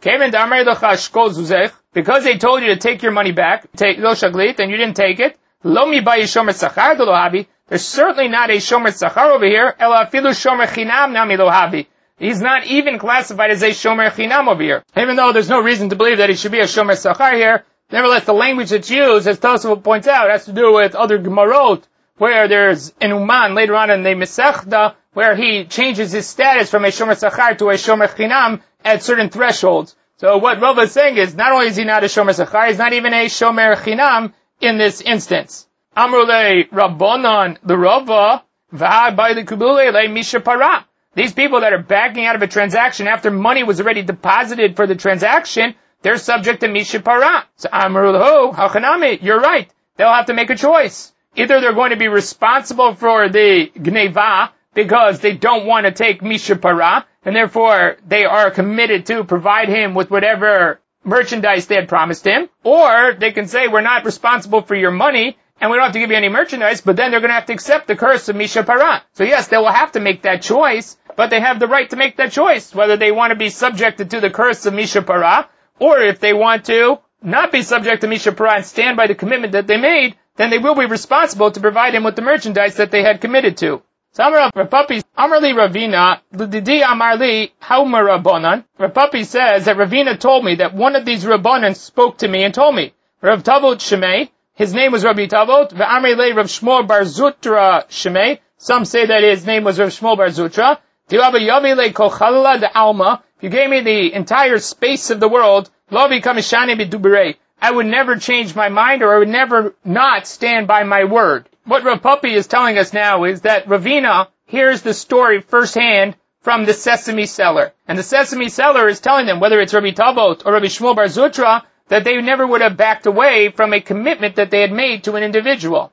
Because they told you to take your money back, take lo shaglit, and you didn't take it. Lo mi bayi shomer sachar de lo havi. There's certainly not a shomer sachar over here. Ela afilu shomer chinam nami lo havi. He's not even classified as a shomer chinam over here. Even though there's no reason to believe that he should be a shomer sachar here, nevertheless, the language that's used, as Tosafot points out, has to do with other gemarot, where there's an uman later on in the Mesechta, where he changes his status from a shomer sachar to a shomer chinam at certain thresholds. So what Rava is saying is, not only is he not a shomer sachar, he's not even a shomer chinam in this instance. Amrule Rabbanon, the Rava, v'ha by the kubule le misha para. These people that are backing out of a transaction after money was already deposited for the transaction, they're subject to misha para. So Amrule, hachanami, you're right. They'll have to make a choice. Either they're going to be responsible for the gneva because they don't want to take misha para, and therefore they are committed to provide him with whatever merchandise they had promised him, or they can say, we're not responsible for your money, and we don't have to give you any merchandise, but then they're going to have to accept the curse of misha para. So yes, they will have to make that choice, but they have the right to make that choice, whether they want to be subjected to the curse of misha para, or if they want to not be subject to misha para and stand by the commitment that they made, then they will be responsible to provide him with the merchandise that they had committed to. So Amar Rapapi, Amarli Ravina, L'didi Amarli, Haumar Rabbanan. Rapapi says that Ravina told me that one of these Rabbanan spoke to me and told me, Rav Tavot Shemei, his name was Rabbi Tavot, V'Amrele Rav Shmuel Bar Zutra Shemei. Some say that his name was Rav Shmuel Bar Zutra. Di'ava Yavile Kochalala de Alma. If you gave me the entire space of the world, Lo Vikamishani B'Duberei. I would never change my mind, or I would never not stand by my word. What Rav Papi is telling us now is that Ravina hears the story firsthand from the sesame seller. And the sesame seller is telling them, whether it's Rabbi Tavot or Rabbi Shmuel Bar Zutra, that they never would have backed away from a commitment that they had made to an individual.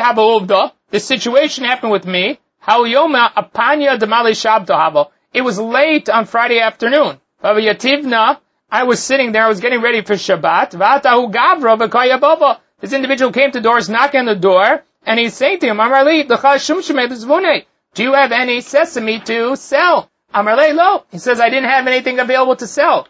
The situation happened with me. It was late on Friday afternoon. I was sitting there, I was getting ready for Shabbat. This individual came to the door, knocking on the door, and he's saying to him, do you have any sesame to sell? Amarle lo. He says, I didn't have anything available to sell.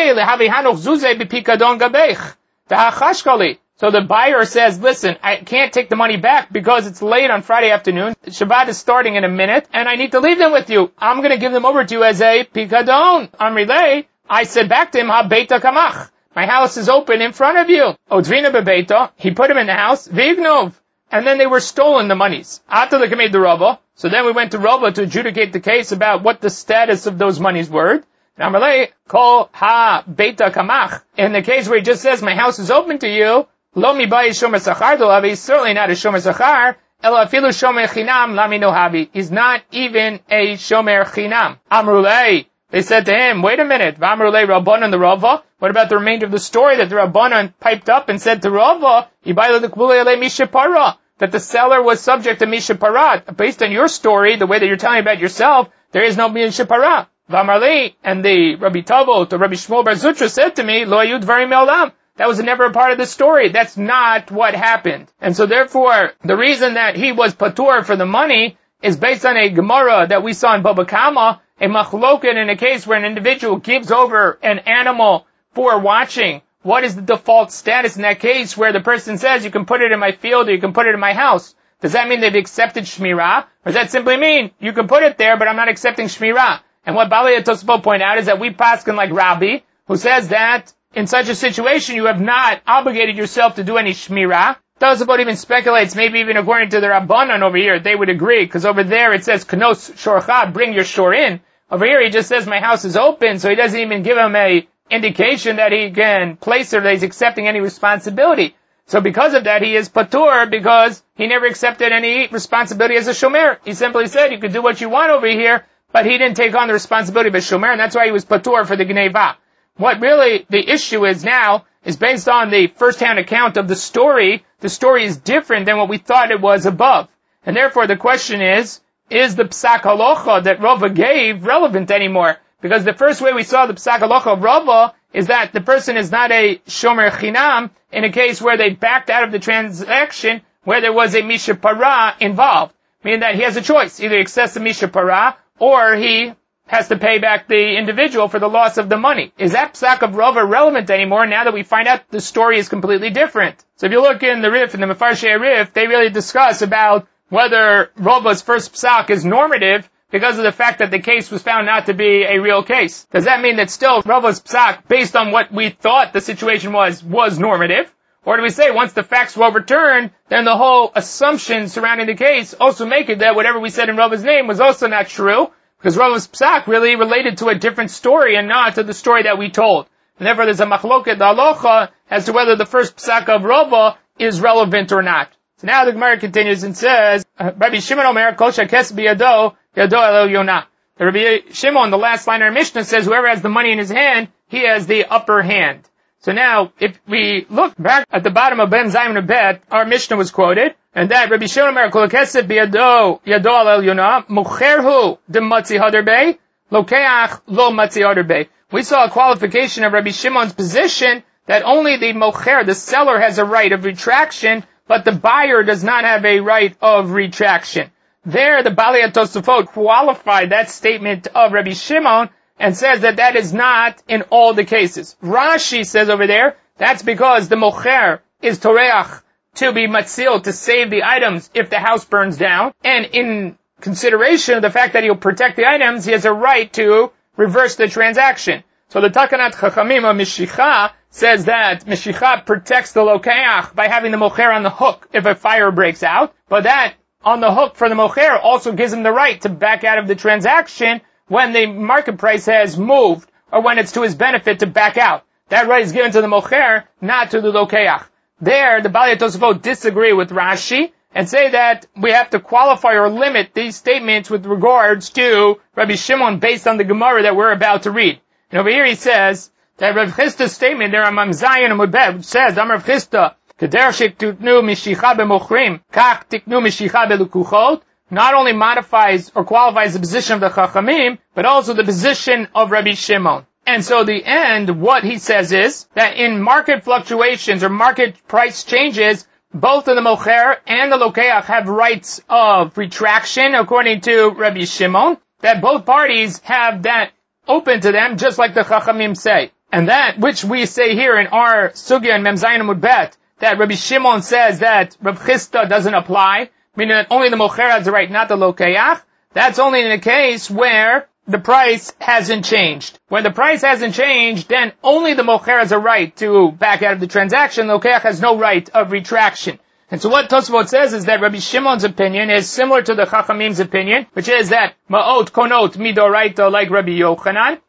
So the buyer says, listen, I can't take the money back because it's late on Friday afternoon. Shabbat is starting in a minute, and I need to leave them with you. I'm going to give them over to you as a pikadon. Amrile. I said back to him, ha beita kamach. My house is open in front of you. Odrina bebeita. He put him in the house. Vignov. And then they were stolen, the monies. After they made the Rava. So then we went to Rava to adjudicate the case about what the status of those monies were. Amalei kol ha beita kamach. In the case where he just says, my house is open to you, lo mi bai shomer sachar do havi, certainly not a shomer sachar, ela afilu shomer chinam lami no havi. He's not even a shomer chinam. Amrulei. They said to him, wait a minute, V'amrulei Rabbanan the Rava. What about the remainder of the story that the Rabbanan piped up and said to Rava, that the seller was subject to Mishaparat? Based on your story, the way that you're telling about yourself, there is no Mishaparat. V'amarli, and the Rabbi Tavot, the Rabbi Shmuel Bar Zutra said to me, Lo yud varim me'olam. That was never a part of the story. That's not what happened. And so therefore, the reason that he was patur for the money is based on a Gemara that we saw in Baba Kama, a machloket in a case where an individual gives over an animal for watching. What is the default status in that case where the person says, you can put it in my field or you can put it in my house? Does that mean they've accepted Shmirah? Or does that simply mean, you can put it there, but I'm not accepting Shmirah? And what Balei Tosfot point out is that we paskin like Rabbi, who says that in such a situation you have not obligated yourself to do any Shmirah. Tosfot even speculates, maybe even according to the Rabbanan over here, they would agree, because over there it says, Knos Shorcha, bring your shore in. Over here he just says, my house is open, so he doesn't even give him a indication that he can place or that he's accepting any responsibility. So because of that, he is patur, because he never accepted any responsibility as a shomer. He simply said, you could do what you want over here, but he didn't take on the responsibility of a shomer, and that's why he was patur for the gneva. What really the issue is now is based on the first-hand account of the story. The story is different than what we thought it was above. And therefore the question is, is the psak halacha that Rava gave relevant anymore? Because the first way we saw the psak halacha of Rava is that the person is not a shomer chinam in a case where they backed out of the transaction where there was a mishapara involved. Meaning that he has a choice. Either he accepts the mishapara or he has to pay back the individual for the loss of the money. Is that psak of Rava relevant anymore now that we find out the story is completely different? So if you look in the Rif, in the Mefarshei Rif, they really discuss about whether Rava's first psak is normative because of the fact that the case was found not to be a real case. Does that mean that still Rava's psak, based on what we thought the situation was, was normative? Or do we say once the facts were overturned, then the whole assumption surrounding the case also make it that whatever we said in Rava's name was also not true, because Rava's psak really related to a different story and not to the story that we told. And therefore there's a machloket halacha as to whether the first psak of Rava is relevant or not. So now the Gemara continues and says, Rabbi Shimon Omer, Kol shakes biyado, yado elo yonah. The Rabbi Shimon, the last line of our Mishnah, says whoever has the money in his hand, he has the upper hand. So now, if we look back at the bottom of Ben Zayin Bet, our Mishnah was quoted, and that Rabbi Shimon Omer, Kol shakes biyado, yado elo yonah, mucherhu de matzi haderbe, lokeach lo matzi haderbe. We saw a qualification of Rabbi Shimon's position that only the mocher, the seller, has a right of retraction, but the buyer does not have a right of retraction. There, the Balei Tosafot qualified that statement of Rabbi Shimon and says that that is not in all the cases. Rashi says over there, that's because the mocher is toreach to be matzil, to save the items if the house burns down, and in consideration of the fact that he'll protect the items, he has a right to reverse the transaction. So the Takanat Chachamim of Mishicha says that Mishicha protects the lokeach by having the mocher on the hook if a fire breaks out, but that on the hook for the mocher also gives him the right to back out of the transaction when the market price has moved or when it's to his benefit to back out. That right is given to the mocher, not to the lokeach. There, the Balei Tosafot disagree with Rashi and say that we have to qualify or limit these statements with regards to Rabbi Shimon based on the Gemara that we're about to read. And over here he says that Rav Chisda's statement there on Mam Zayin Amud Bet, which says, Amar Rav Chisda, Keder shektiknu mishicha b'mochrim, kach tiknu mishicha b'lukuchot, not only modifies or qualifies the position of the Chachamim, but also the position of Rabbi Shimon. And so the end, what he says is that in market fluctuations or market price changes, both the mocher and the lokeach have rights of retraction, according to Rabbi Shimon, that both parties have that open to them, just like the Chachamim say. And that, which we say here in our Sugya and Mem Zayin Amud Bet, that Rabbi Shimon says that Rav Chisda doesn't apply, meaning that only the mocher has the right, not the lokeach, that's only in a case where the price hasn't changed. When the price hasn't changed, then only the mocher has a right to back out of the transaction, the lokeach has no right of retraction. And so what Tosfot says is that Rabbi Shimon's opinion is similar to the Chachamim's opinion, which is that Ma'ot konot midoraita like Rabbi Yochanan,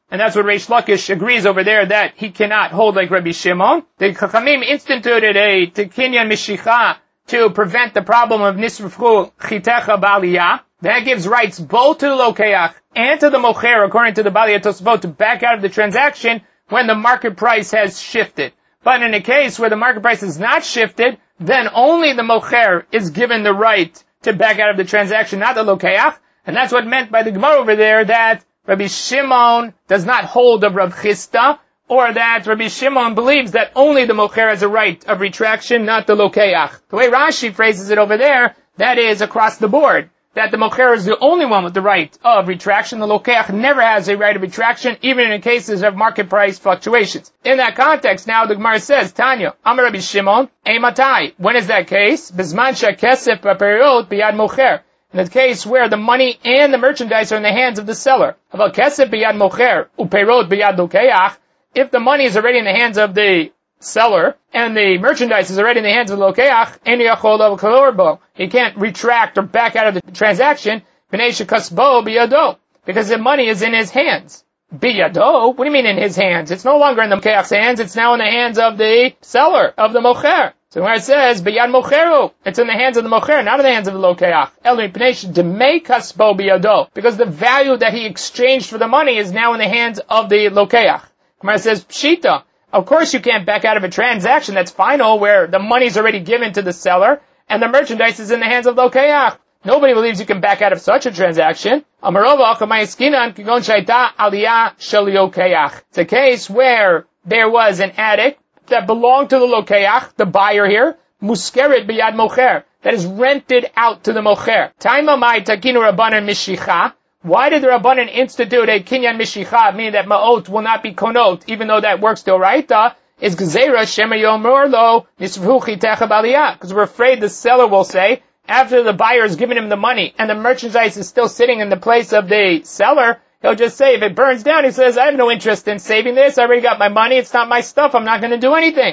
And that's what Reish Lakish agrees over there, that he cannot hold like Rabbi Shimon. The Chachamim instituted a Kinyan Mishicha to prevent the problem of Nisrufchu Chitecha Baliyah. That gives rights both to the Lokeach and to the Mocher, according to the Baliyah Tosfot, to back out of the transaction when the market price has shifted. But in a case where the market price is not shifted, then only the Mocher is given the right to back out of the transaction, not the Lokeach. And that's what meant by the Gemara over there, that Rabbi Shimon does not hold of Rav Chisda, or that Rabbi Shimon believes that only the Mocher has a right of retraction, not the Lokeach. The way Rashi phrases it over there, that is across the board, that the Mocher is the only one with the right of retraction. The Lokeach never has a right of retraction, even in cases of market price fluctuations. In that context, now the Gemara says, Tanya, Amar Rabbi Shimon, Eimatai. When is that case? Bizman shekesef b'periyot b'yad Mocher. In the case where the money and the merchandise are in the hands of the seller. About kesef b'yad mocher upeirot b'yad lokeach. If the money is already in the hands of the seller and the merchandise is already in the hands of the lokeach, en yachol lav kalorbo. He can't retract or back out of the transaction. B'nei shekasbo b'yado, because the money is in his hands. B'yado? What do you mean in his hands? It's no longer in the lokeach's hands. It's now in the hands of the seller, of the mocher. So where it says, B'yad mocheru, it's in the hands of the mocher, not in the hands of the lokeach. El mipnei demei kasbo b'yado, because the value that he exchanged for the money is now in the hands of the lokeach. Where it says, Pshita, of course you can't back out of a transaction that's final, where the money's already given to the seller, and the merchandise is in the hands of the lokeach. Nobody believes you can back out of such a transaction. Amarova kamayiskinan kigon shaita aliyah shel lokeach. It's a case where there was an attic that belonged to the lokeach, the buyer here, muskeret b'yad mocher, that is rented out to the mocher. Taima mai takinu rabbanan mishicha. Why did the rabbanan institute a kinyan mishicha, meaning that ma'ot will not be konot, even though that works still right? Is gzeira shema yomor lo nisvhu chitecha baliyah, because we're afraid the seller will say, after the buyer has given him the money and the merchandise is still sitting in the place of the seller, he'll just say, if it burns down, he says, I have no interest in saving this. I already got my money. It's not my stuff. I'm not going to do anything.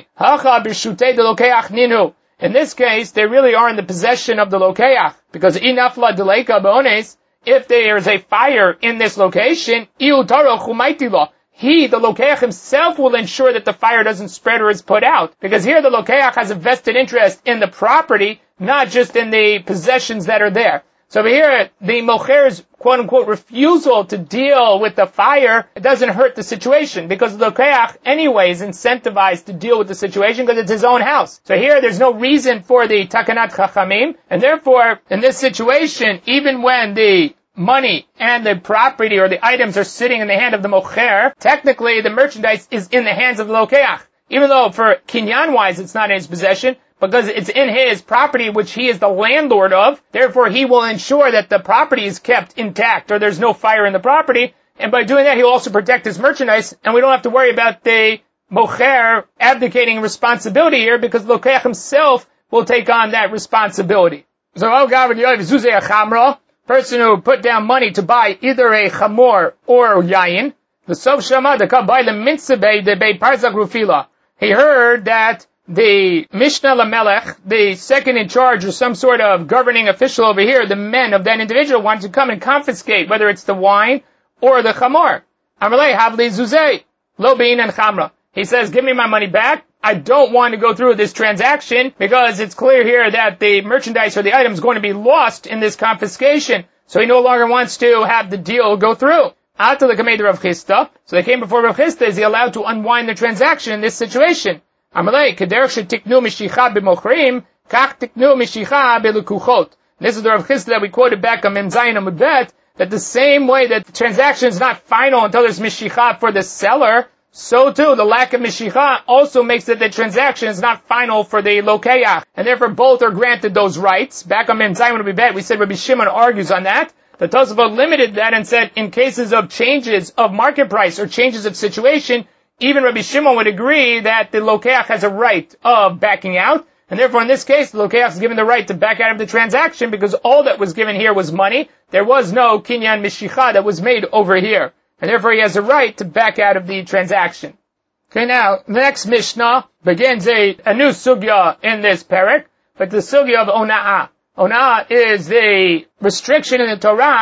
In this case, they really are in the possession of the lokeach, because inafla deleka bones, if there is a fire in this location, he, the lokeach himself, will ensure that the fire doesn't spread or is put out. Because here the lokeach has a vested interest in the property, not just in the possessions that are there. So over here, the mocher's quote-unquote refusal to deal with the fire, it doesn't hurt the situation, because the lokeach anyway is incentivized to deal with the situation because it's his own house. So here, there's no reason for the takanat chachamim, and therefore, in this situation, even when the money and the property or the items are sitting in the hand of the mocher, technically the merchandise is in the hands of the lokeach. Even though for kinyan-wise it's not in his possession, because it's in his property, which he is the landlord of, therefore he will ensure that the property is kept intact, or there's no fire in the property, and by doing that he'll also protect his merchandise, and we don't have to worry about the mocher abdicating responsibility here, because the lokeach himself will take on that responsibility. So, oh God, zuzei chamra, person who put down money to buy either a chamor or yayin, the sof shama, the kabay, the mitzvah, the bei parzak rufila. He heard that the Mishnah Lamelech, the second in charge or some sort of governing official over here, the men of that individual, wanted to come and confiscate, whether it's the wine or the chamor. Amalei havli zuzei, lo bein and chamra. He says, give me my money back. I don't want to go through this transaction because it's clear here that the merchandise or the item is going to be lost in this confiscation. So he no longer wants to have the deal go through. Ata l'kamei Rav Chisda. So they came before Rav Chisda. Is he allowed to unwind the transaction in this situation? Amalei, kederech shetiknu mishicha b'mochrim, kach tiknu mishicha b'lekuchot. This is the Rav Chisda that we quoted back on Mem Zayin Amud Bet, that the same way that the transaction is not final until there's mishicha for the seller, so too the lack of mishicha also makes it that the transaction is not final for the lokeach, and therefore both are granted those rights. Back on Mem Zayin Amud Bet, we said Rabbi Shimon argues on that. The Tosafot limited that and said in cases of changes of market price or changes of situation, even Rabbi Shimon would agree that the lokeach has a right of backing out, and therefore in this case the lokeach is given the right to back out of the transaction because all that was given here was money. There was no kinyan mishicha that was made over here, and therefore he has a right to back out of the transaction. Okay, now the next Mishnah begins a, a new sugya in this parak, but the sugya of ona'ah. Ona'ah is the restriction in the Torah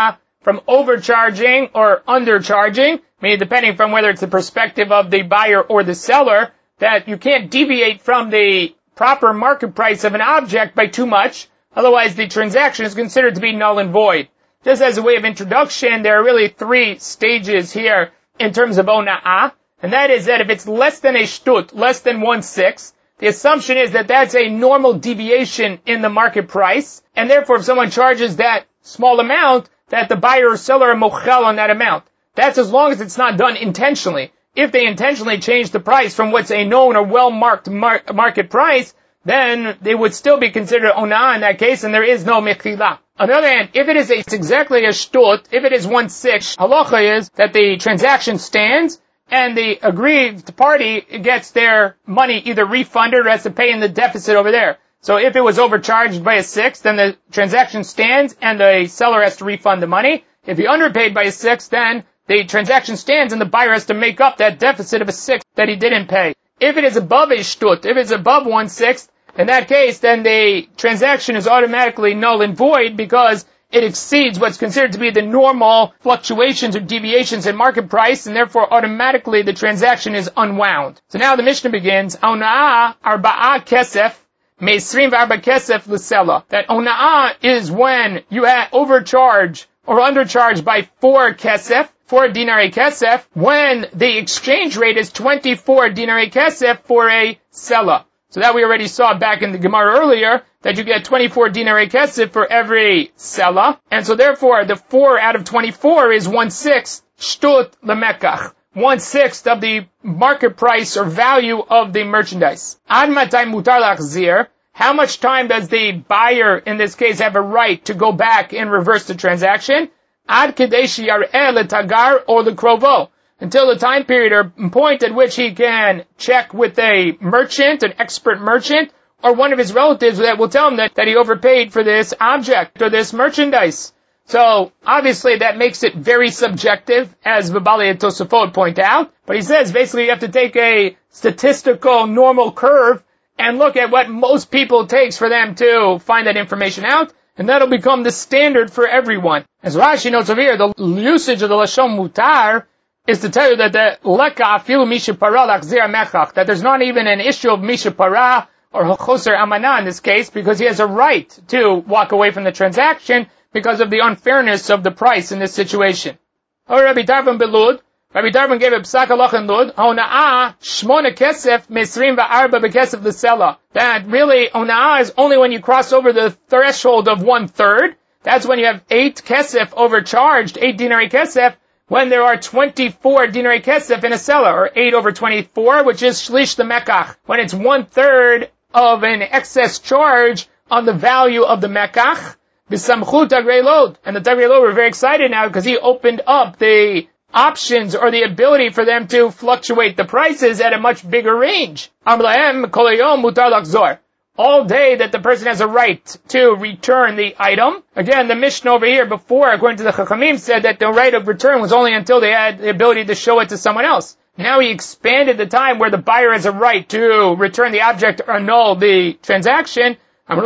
from overcharging or undercharging, meaning depending from whether it's the perspective of the buyer or the seller, that you can't deviate from the proper market price of an object by too much, otherwise the transaction is considered to be null and void. Just as a way of introduction, there are really three stages here in terms of ona'ah, and that is that if it's less than a shtut, less than one-sixth, the assumption is that that's a normal deviation in the market price, and therefore if someone charges that small amount, that the buyer or seller are mochel on that amount. That's as long as it's not done intentionally. If they intentionally change the price from what's a known or well-marked mar- market price, then they would still be considered ona'ah in that case, and there is no mechila. On the other hand, if it is a, it's exactly a shtut, if it is one-sixth, halacha is that the transaction stands, and the aggrieved party gets their money either refunded or has to pay in the deficit over there. So if it was overcharged by a sixth, then the transaction stands and the seller has to refund the money. If he underpaid by a sixth, then the transaction stands and the buyer has to make up that deficit of a sixth that he didn't pay. If it is above a shtut, if it's above one-sixth, in that case, then the transaction is automatically null and void because it exceeds what's considered to be the normal fluctuations or deviations in market price, and therefore automatically the transaction is unwound. So now the Mishnah begins, Ona'ah arba'ah kesef me'isrim v'arba kesef l'sela. That ona'ah is when you overcharge or undercharge by four kesef, four dinari kesef, when the exchange rate is twenty-four dinari kesef for a sela. So that we already saw back in the Gemara earlier, that you get twenty-four dinari kesef for every sela. And so therefore, the four out of twenty-four is one-sixth shtut lemekach. One-sixth of the market price or value of the merchandise. Ad matay mutar lachzir. How much time does the buyer, in this case, have a right to go back and reverse the transaction? Ad kedei sheyareh letagar or lekrovo. Until the time period or point at which he can check with a merchant, an expert merchant, or one of his relatives that will tell him that, that he overpaid for this object or this merchandise. So, obviously that makes it very subjective, as Babali and Tosafot point out, but he says basically you have to take a statistical normal curve and look at what most people takes for them to find that information out, and that'll become the standard for everyone. As Rashi notes over here, the usage of the Lashon Mutar is to tell you that the leka afilu mishapara lachzir mechach, that there's not even an issue of mishapara or choser amana in this case, because he has a right to walk away from the transaction because of the unfairness of the price in this situation. Or Rabbi Tarfon belud, Rabbi Tarfon gave a psak halach in Lud, ona'ah shmona kesef mesrim va'arba bekesef l'sela. That really, ona'ah is only when you cross over the threshold of one-third. That's when you have eight kesef overcharged, eight dinari kesef, when there are twenty-four dinari kesef in a sela, or eight over twenty-four, which is shlish the mekach, when it's one-third of an excess charge on the value of the mekach, b'samchut tagrei lod. And the tagrei lod were very excited now because he opened up the options or the ability for them to fluctuate the prices at a much bigger range. Amlahem kol hayom mutar lachzor. All day that the person has a right to return the item. Again, the Mishnah over here before, according to the Chachamim, said that the right of return was only until they had the ability to show it to someone else. Now he expanded the time where the buyer has a right to return the object or annul the transaction. They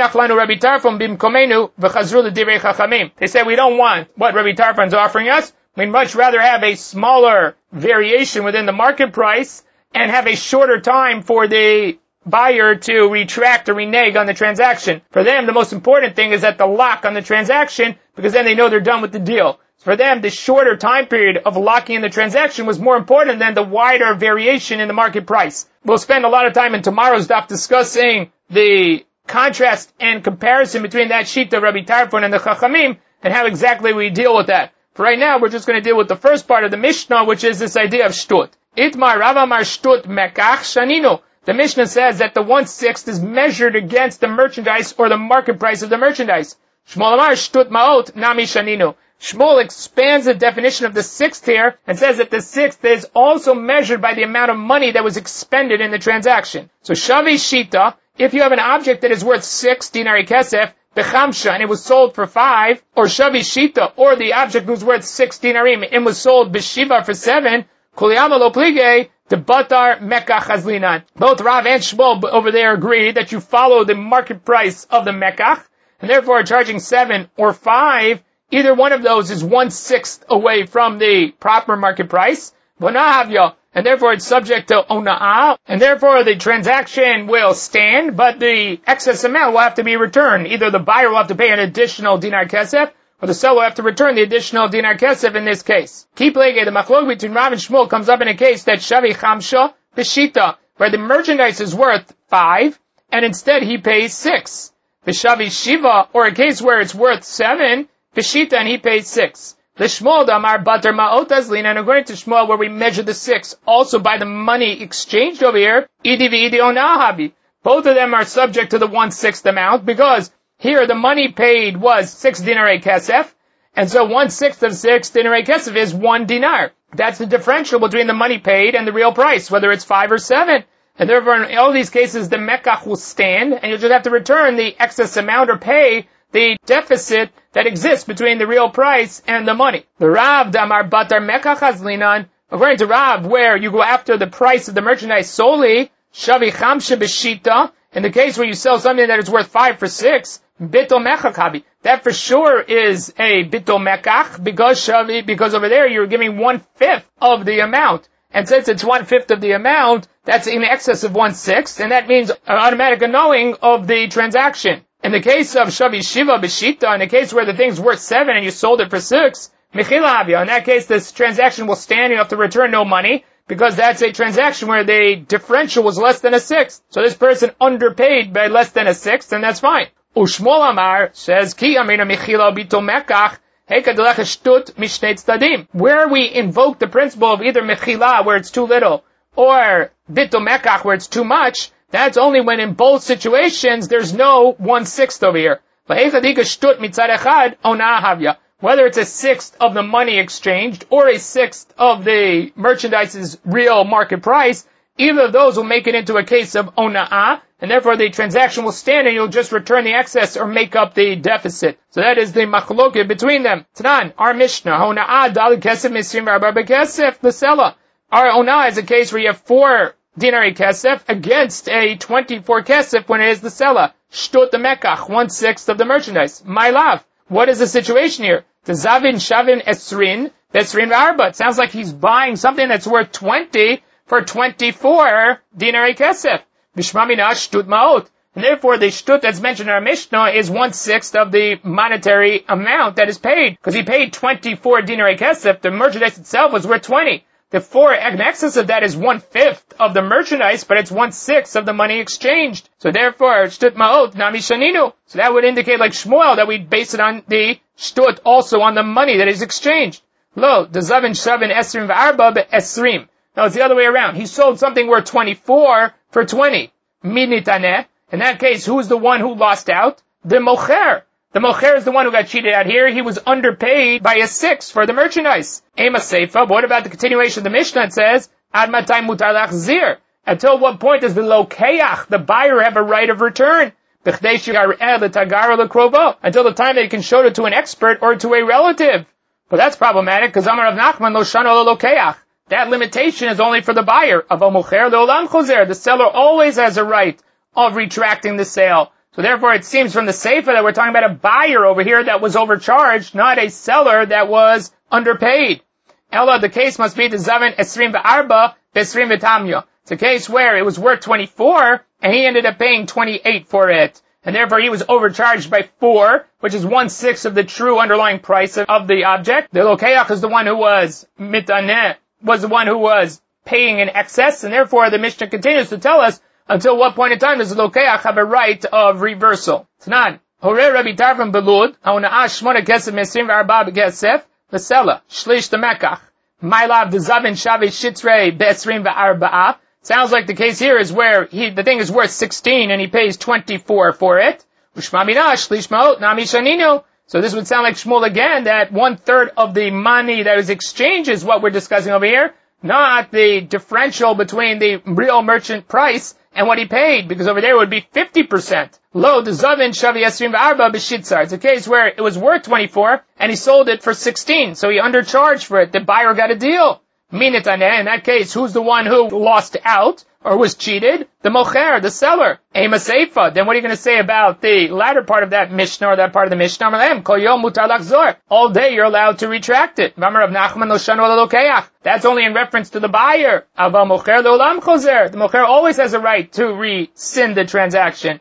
said we don't want what Rabbi Tarfon is offering us. We'd much rather have a smaller variation within the market price and have a shorter time for the buyer to retract or renege on the transaction. For them, the most important thing is that the lock on the transaction, because then they know they're done with the deal. For them, the shorter time period of locking in the transaction was more important than the wider variation in the market price. We'll spend a lot of time in tomorrow's daf discussing the contrast and comparison between that sheet of Rabbi Tarfon and the Chachamim, and how exactly we deal with that. For right now, we're just going to deal with the first part of the Mishnah, which is this idea of shtut. Itmar Rava Mar shtut mekach shaninu. The Mishnah says that the one-sixth is measured against the merchandise or the market price of the merchandise. Shmuel Amar shtut maot nami shaninu. Shmuel expands the definition of the sixth here and says that the sixth is also measured by the amount of money that was expended in the transaction. So shavi shita, if you have an object that is worth six dinari kesef, bechamsha, and it was sold for five, or shavi shita, or the object was worth six dinarim and was sold b'shiva for seven, kuliyama lo plige, the batar mekach hazlinan. Both Rav and Shmuel over there agree that you follow the market price of the mekach, and therefore charging seven or five either one of those is one-sixth away from the proper market price, and therefore it's subject to ona'ah, and therefore the transaction will stand, but the excess amount will have to be returned. Either the buyer will have to pay an additional dinar kesef, or the seller will have to return the additional dinar kesef in this case. Keep lege, the machlok between Rav and Shmuel comes up in a case that shavi chamsha b'shita, where the merchandise is worth five, and instead he pays six. V'shavi shiva, or a case where it's worth seven, b'shita, and he pays six. The Shmuel damar batar ma'ot azlin, and according to Shmuel, where we measure the six also by the money exchanged over here, idi v'idi onahabi. Both of them are subject to the one-sixth amount, because here the money paid was six dinarei kesef, and so one-sixth of six dinarei kesef is one dinar. That's the differential between the money paid and the real price, whether it's five or seven. And therefore, in all these cases, the mekach will stand, and you'll just have to return the excess amount or pay the deficit that exists between the real price and the money. The Rav damar batar mekach azlinan, according to Rav, where you go after the price of the merchandise solely, shavi chamshe b'shita, in the case where you sell something that is worth five for six, bitol mekach habi. That for sure is a bitol mekach, because shavi, because over there you're giving one-fifth of the amount. And since it's one-fifth of the amount, that's in excess of one-sixth, and that means an automatic annulling of the transaction. In the case of shavi shiva b'shita, in the case where the thing's worth seven and you sold it for six, mechila havia, in that case this transaction will stand, you have to return no money, because that's a transaction where the differential was less than a sixth. So this person underpaid by less than a sixth, and that's fine. Ushmol Amar says, Ki amina mechila bitol mekach, where we invoke the principle of either mechila, where it's too little, or bitol mekach, where it's too much, that's only when in both situations there's no one-sixth over here. Whether it's a sixth of the money exchanged or a sixth of the merchandise's real market price, either of those will make it into a case of ona'ah, and therefore the transaction will stand and you'll just return the excess or make up the deficit. So that is the machloket between them. Tanan, our Mishnah, ona'ah dal kesef misrim v'arba bekesef l'sela. Our ona'ah is a case where you have four dinari kesef against a twenty-four kesef when it is the seller. Shtut the mekach, one-sixth of the merchandise. My love, what is the situation here? The zavin shavin esrin, esrin v'arba. It sounds like he's buying something that's worth twenty for twenty-four dinari kesef. Bishmamina shtut ma'ot. And therefore the shtut that's mentioned in our Mishnah is one-sixth of the monetary amount that is paid. Because he paid twenty-four dinari kesef, the merchandise itself was worth twenty. The four in excess of that is one-fifth of the merchandise, but it's one-sixth of the money exchanged. So therefore, shtut ma'ot nami shaninu. So that would indicate, like Shmuel, that we base it on the shtut also on the money that is exchanged. Lo, the zavin shavin esrim v'arba be'esrim. No, it's the other way around. He sold something worth twenty-four for twenty. Midnitaneh. In that case, who's the one who lost out? The mocher. The mocher is the one who got cheated out here. He was underpaid by a six for the merchandise. Ema seifa. But what about the continuation of the Mishnah? It says, Ad matay mutar lachzir. Until what point does the lokeach, the buyer, have a right of return? Until the time that he can show it to an expert or to a relative. But that's problematic, because Amar Rav Nachman lo shano lo lokeach. That limitation is only for the buyer. Of mocher le'olam chozer. The seller always has a right of retracting the sale. So therefore it seems from the Seifa that we're talking about a buyer over here that was overcharged, not a seller that was underpaid. Ella, the case must be the Zavin Esrim V'Arba Besrim V'Tamya. It's a case where it was worth twenty-four and he ended up paying twenty-eight for it. And therefore he was overcharged by four, which is one-sixth of the true underlying price of, of the object. The Lokeach is the one who was mitaneh, was the one who was paying in excess, and therefore the Mishnah continues to tell us until what point in time does the Lokeach have a right of reversal. Tanan, Hore Rabbi Tarfon Belud, Ha'ona'ah Shmona Kesef Mesrim V'Arba B'Kesef, L'Sela, Shlish the Mekach, Ma'lav the Zavin Shavi Shitrei B'Esrim V'Arba'a. Sounds like the case here is where he, the thing is worth sixteen and he pays twenty-four for it. Ushmamina Shlish Ma'ot Nami Shanino. So this would sound like Shmuel again, that one-third of the money that is exchanged is what we're discussing over here, not the differential between the real merchant price and what he paid, because over there it would be fifty percent. Lo, the Zavin Shavi Esrim V'Arba B'Shitzar. It's a case where it was worth twenty-four, and he sold it for sixteen, so he undercharged for it. The buyer got a deal. Minitaneh, in that case, who's the one who lost out? or was cheated, the mocher, the seller, ema seifa. Then what are you going to say about the latter part of that Mishnah, or that part of the Mishnah? Kol yom mutar lachzor. All day you're allowed to retract it. That's only in reference to the buyer. The mocher always has a right to rescind the transaction.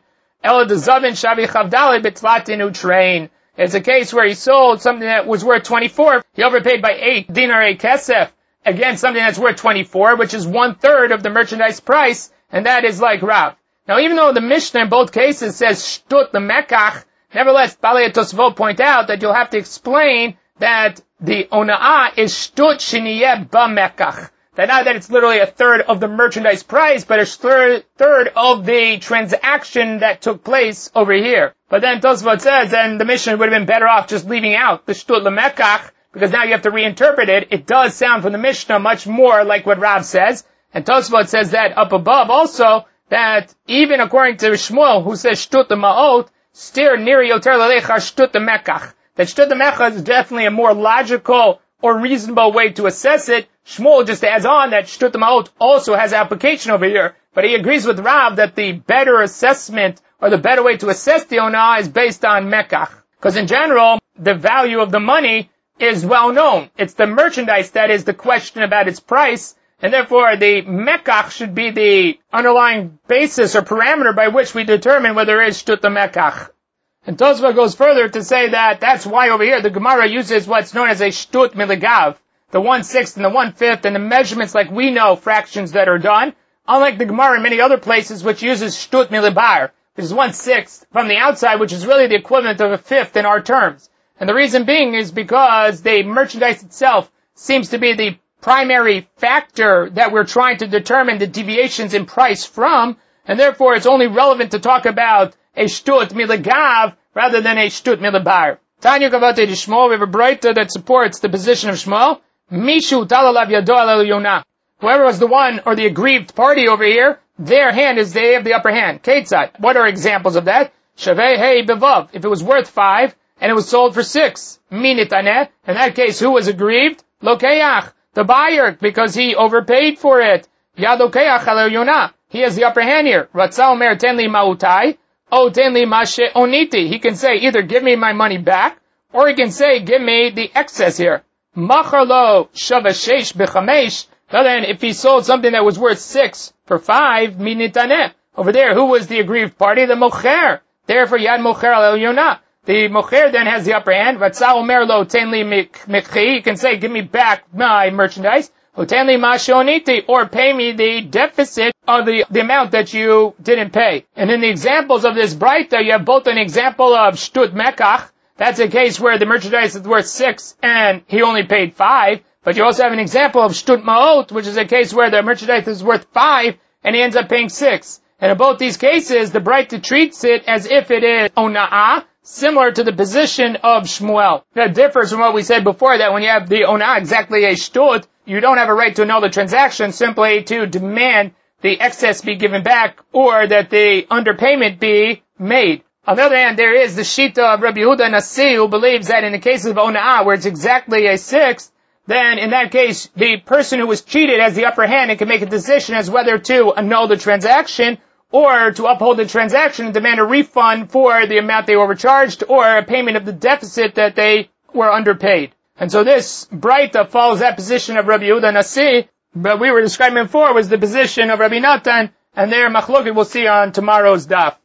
It's a case where he sold something that was worth twenty-four. He overpaid by eight dinar a kesef. Again, something that's worth twenty-four, which is one third of the merchandise price, and that is like Rav. Now, even though the Mishnah in both cases says shtut the mekach, nevertheless, Balei Tosfot point out that you'll have to explain that the ona'ah is shtut shiniyeh ba mekach. That not that it's literally a third of the merchandise price, but a third, third of the transaction that took place over here. But then Tosfot says, then the Mishnah would have been better off just leaving out the shtut lemekach, because now you have to reinterpret it. It does sound from the Mishnah much more like what Rav says. And Tosfot says that up above also, that even according to Shmuel, who says shtut the ma'ot, stir niri yoter lelecha shtut the mekach. That shtut the mekach is definitely a more logical or reasonable way to assess it. Shmuel just adds on that shtut the ma'ot also has application over here. But he agrees with Rav that the better assessment, or the better way to assess the onah, is based on mekach. Because in general, the value of the money is well known. It's the merchandise that is the question about its price, and therefore the mekach should be the underlying basis or parameter by which we determine whether it is shtut the mekach. And Tosfot goes further to say that that's why over here the Gemara uses what's known as a shtut miligav, the one-sixth and the one-fifth, and the measurements like we know, fractions that are done, unlike the Gemara in many other places which uses shtut milibar, which is one-sixth from the outside, which is really the equivalent of a fifth in our terms. And the reason being is because the merchandise itself seems to be the primary factor that we're trying to determine the deviations in price from, and therefore it's only relevant to talk about a shtut milagav rather than a shtut milabar. Tanya Kavate de Shmuel, we have a braita that supports the position of Shmuel. Mishu talalav yado al yonah. Whoever was the one or the aggrieved party over here, their hand is they have the upper hand. Ketzad. What are examples of that? Shavei hey bevav. If it was worth five, and it was sold for six. Minitaneh. In that case, who was aggrieved? Lokeach. The buyer, because he overpaid for it. Yad lokeach al yonah. He has the upper hand here. Ratzah omer tenli mautai. O tenli mashe oniti. He can say either give me my money back, or he can say give me the excess here. Machar lo shavashesh bechamesh. Then if he sold something that was worth six for five, minitaneh. Over there, who was the aggrieved party? The mocher. Therefore, yad mocher al yonah. The mocher then has the upper hand. Ratzah omer lo tenli mikchi. He can say, give me back my merchandise. O tenli mashoniti, or pay me the deficit of the, the amount that you didn't pay. And in the examples of this braita, you have both an example of shtut mekach. That's a case where the merchandise is worth six and he only paid five. But you also have an example of shtut ma'ot, which is a case where the merchandise is worth five and he ends up paying six. And in both these cases, the braita treats it as if it is ona'ah, similar to the position of Shmuel. That differs from what we said before, that when you have the ona'ah exactly a shtut, you don't have a right to annul the transaction, simply to demand the excess be given back, or that the underpayment be made. On the other hand, there is the shita of Rabbi Yehuda Nasi, who believes that in the case of ona'ah, where it's exactly a sixth, then in that case, the person who was cheated has the upper hand and can make a decision as whether to annul the transaction, or to uphold the transaction and demand a refund for the amount they overcharged, or a payment of the deficit that they were underpaid. And so this braita follows that position of Rabbi Yehuda Nasi, but we were describing before was the position of Rabbi Natan, and their machloket we'll see on tomorrow's daf.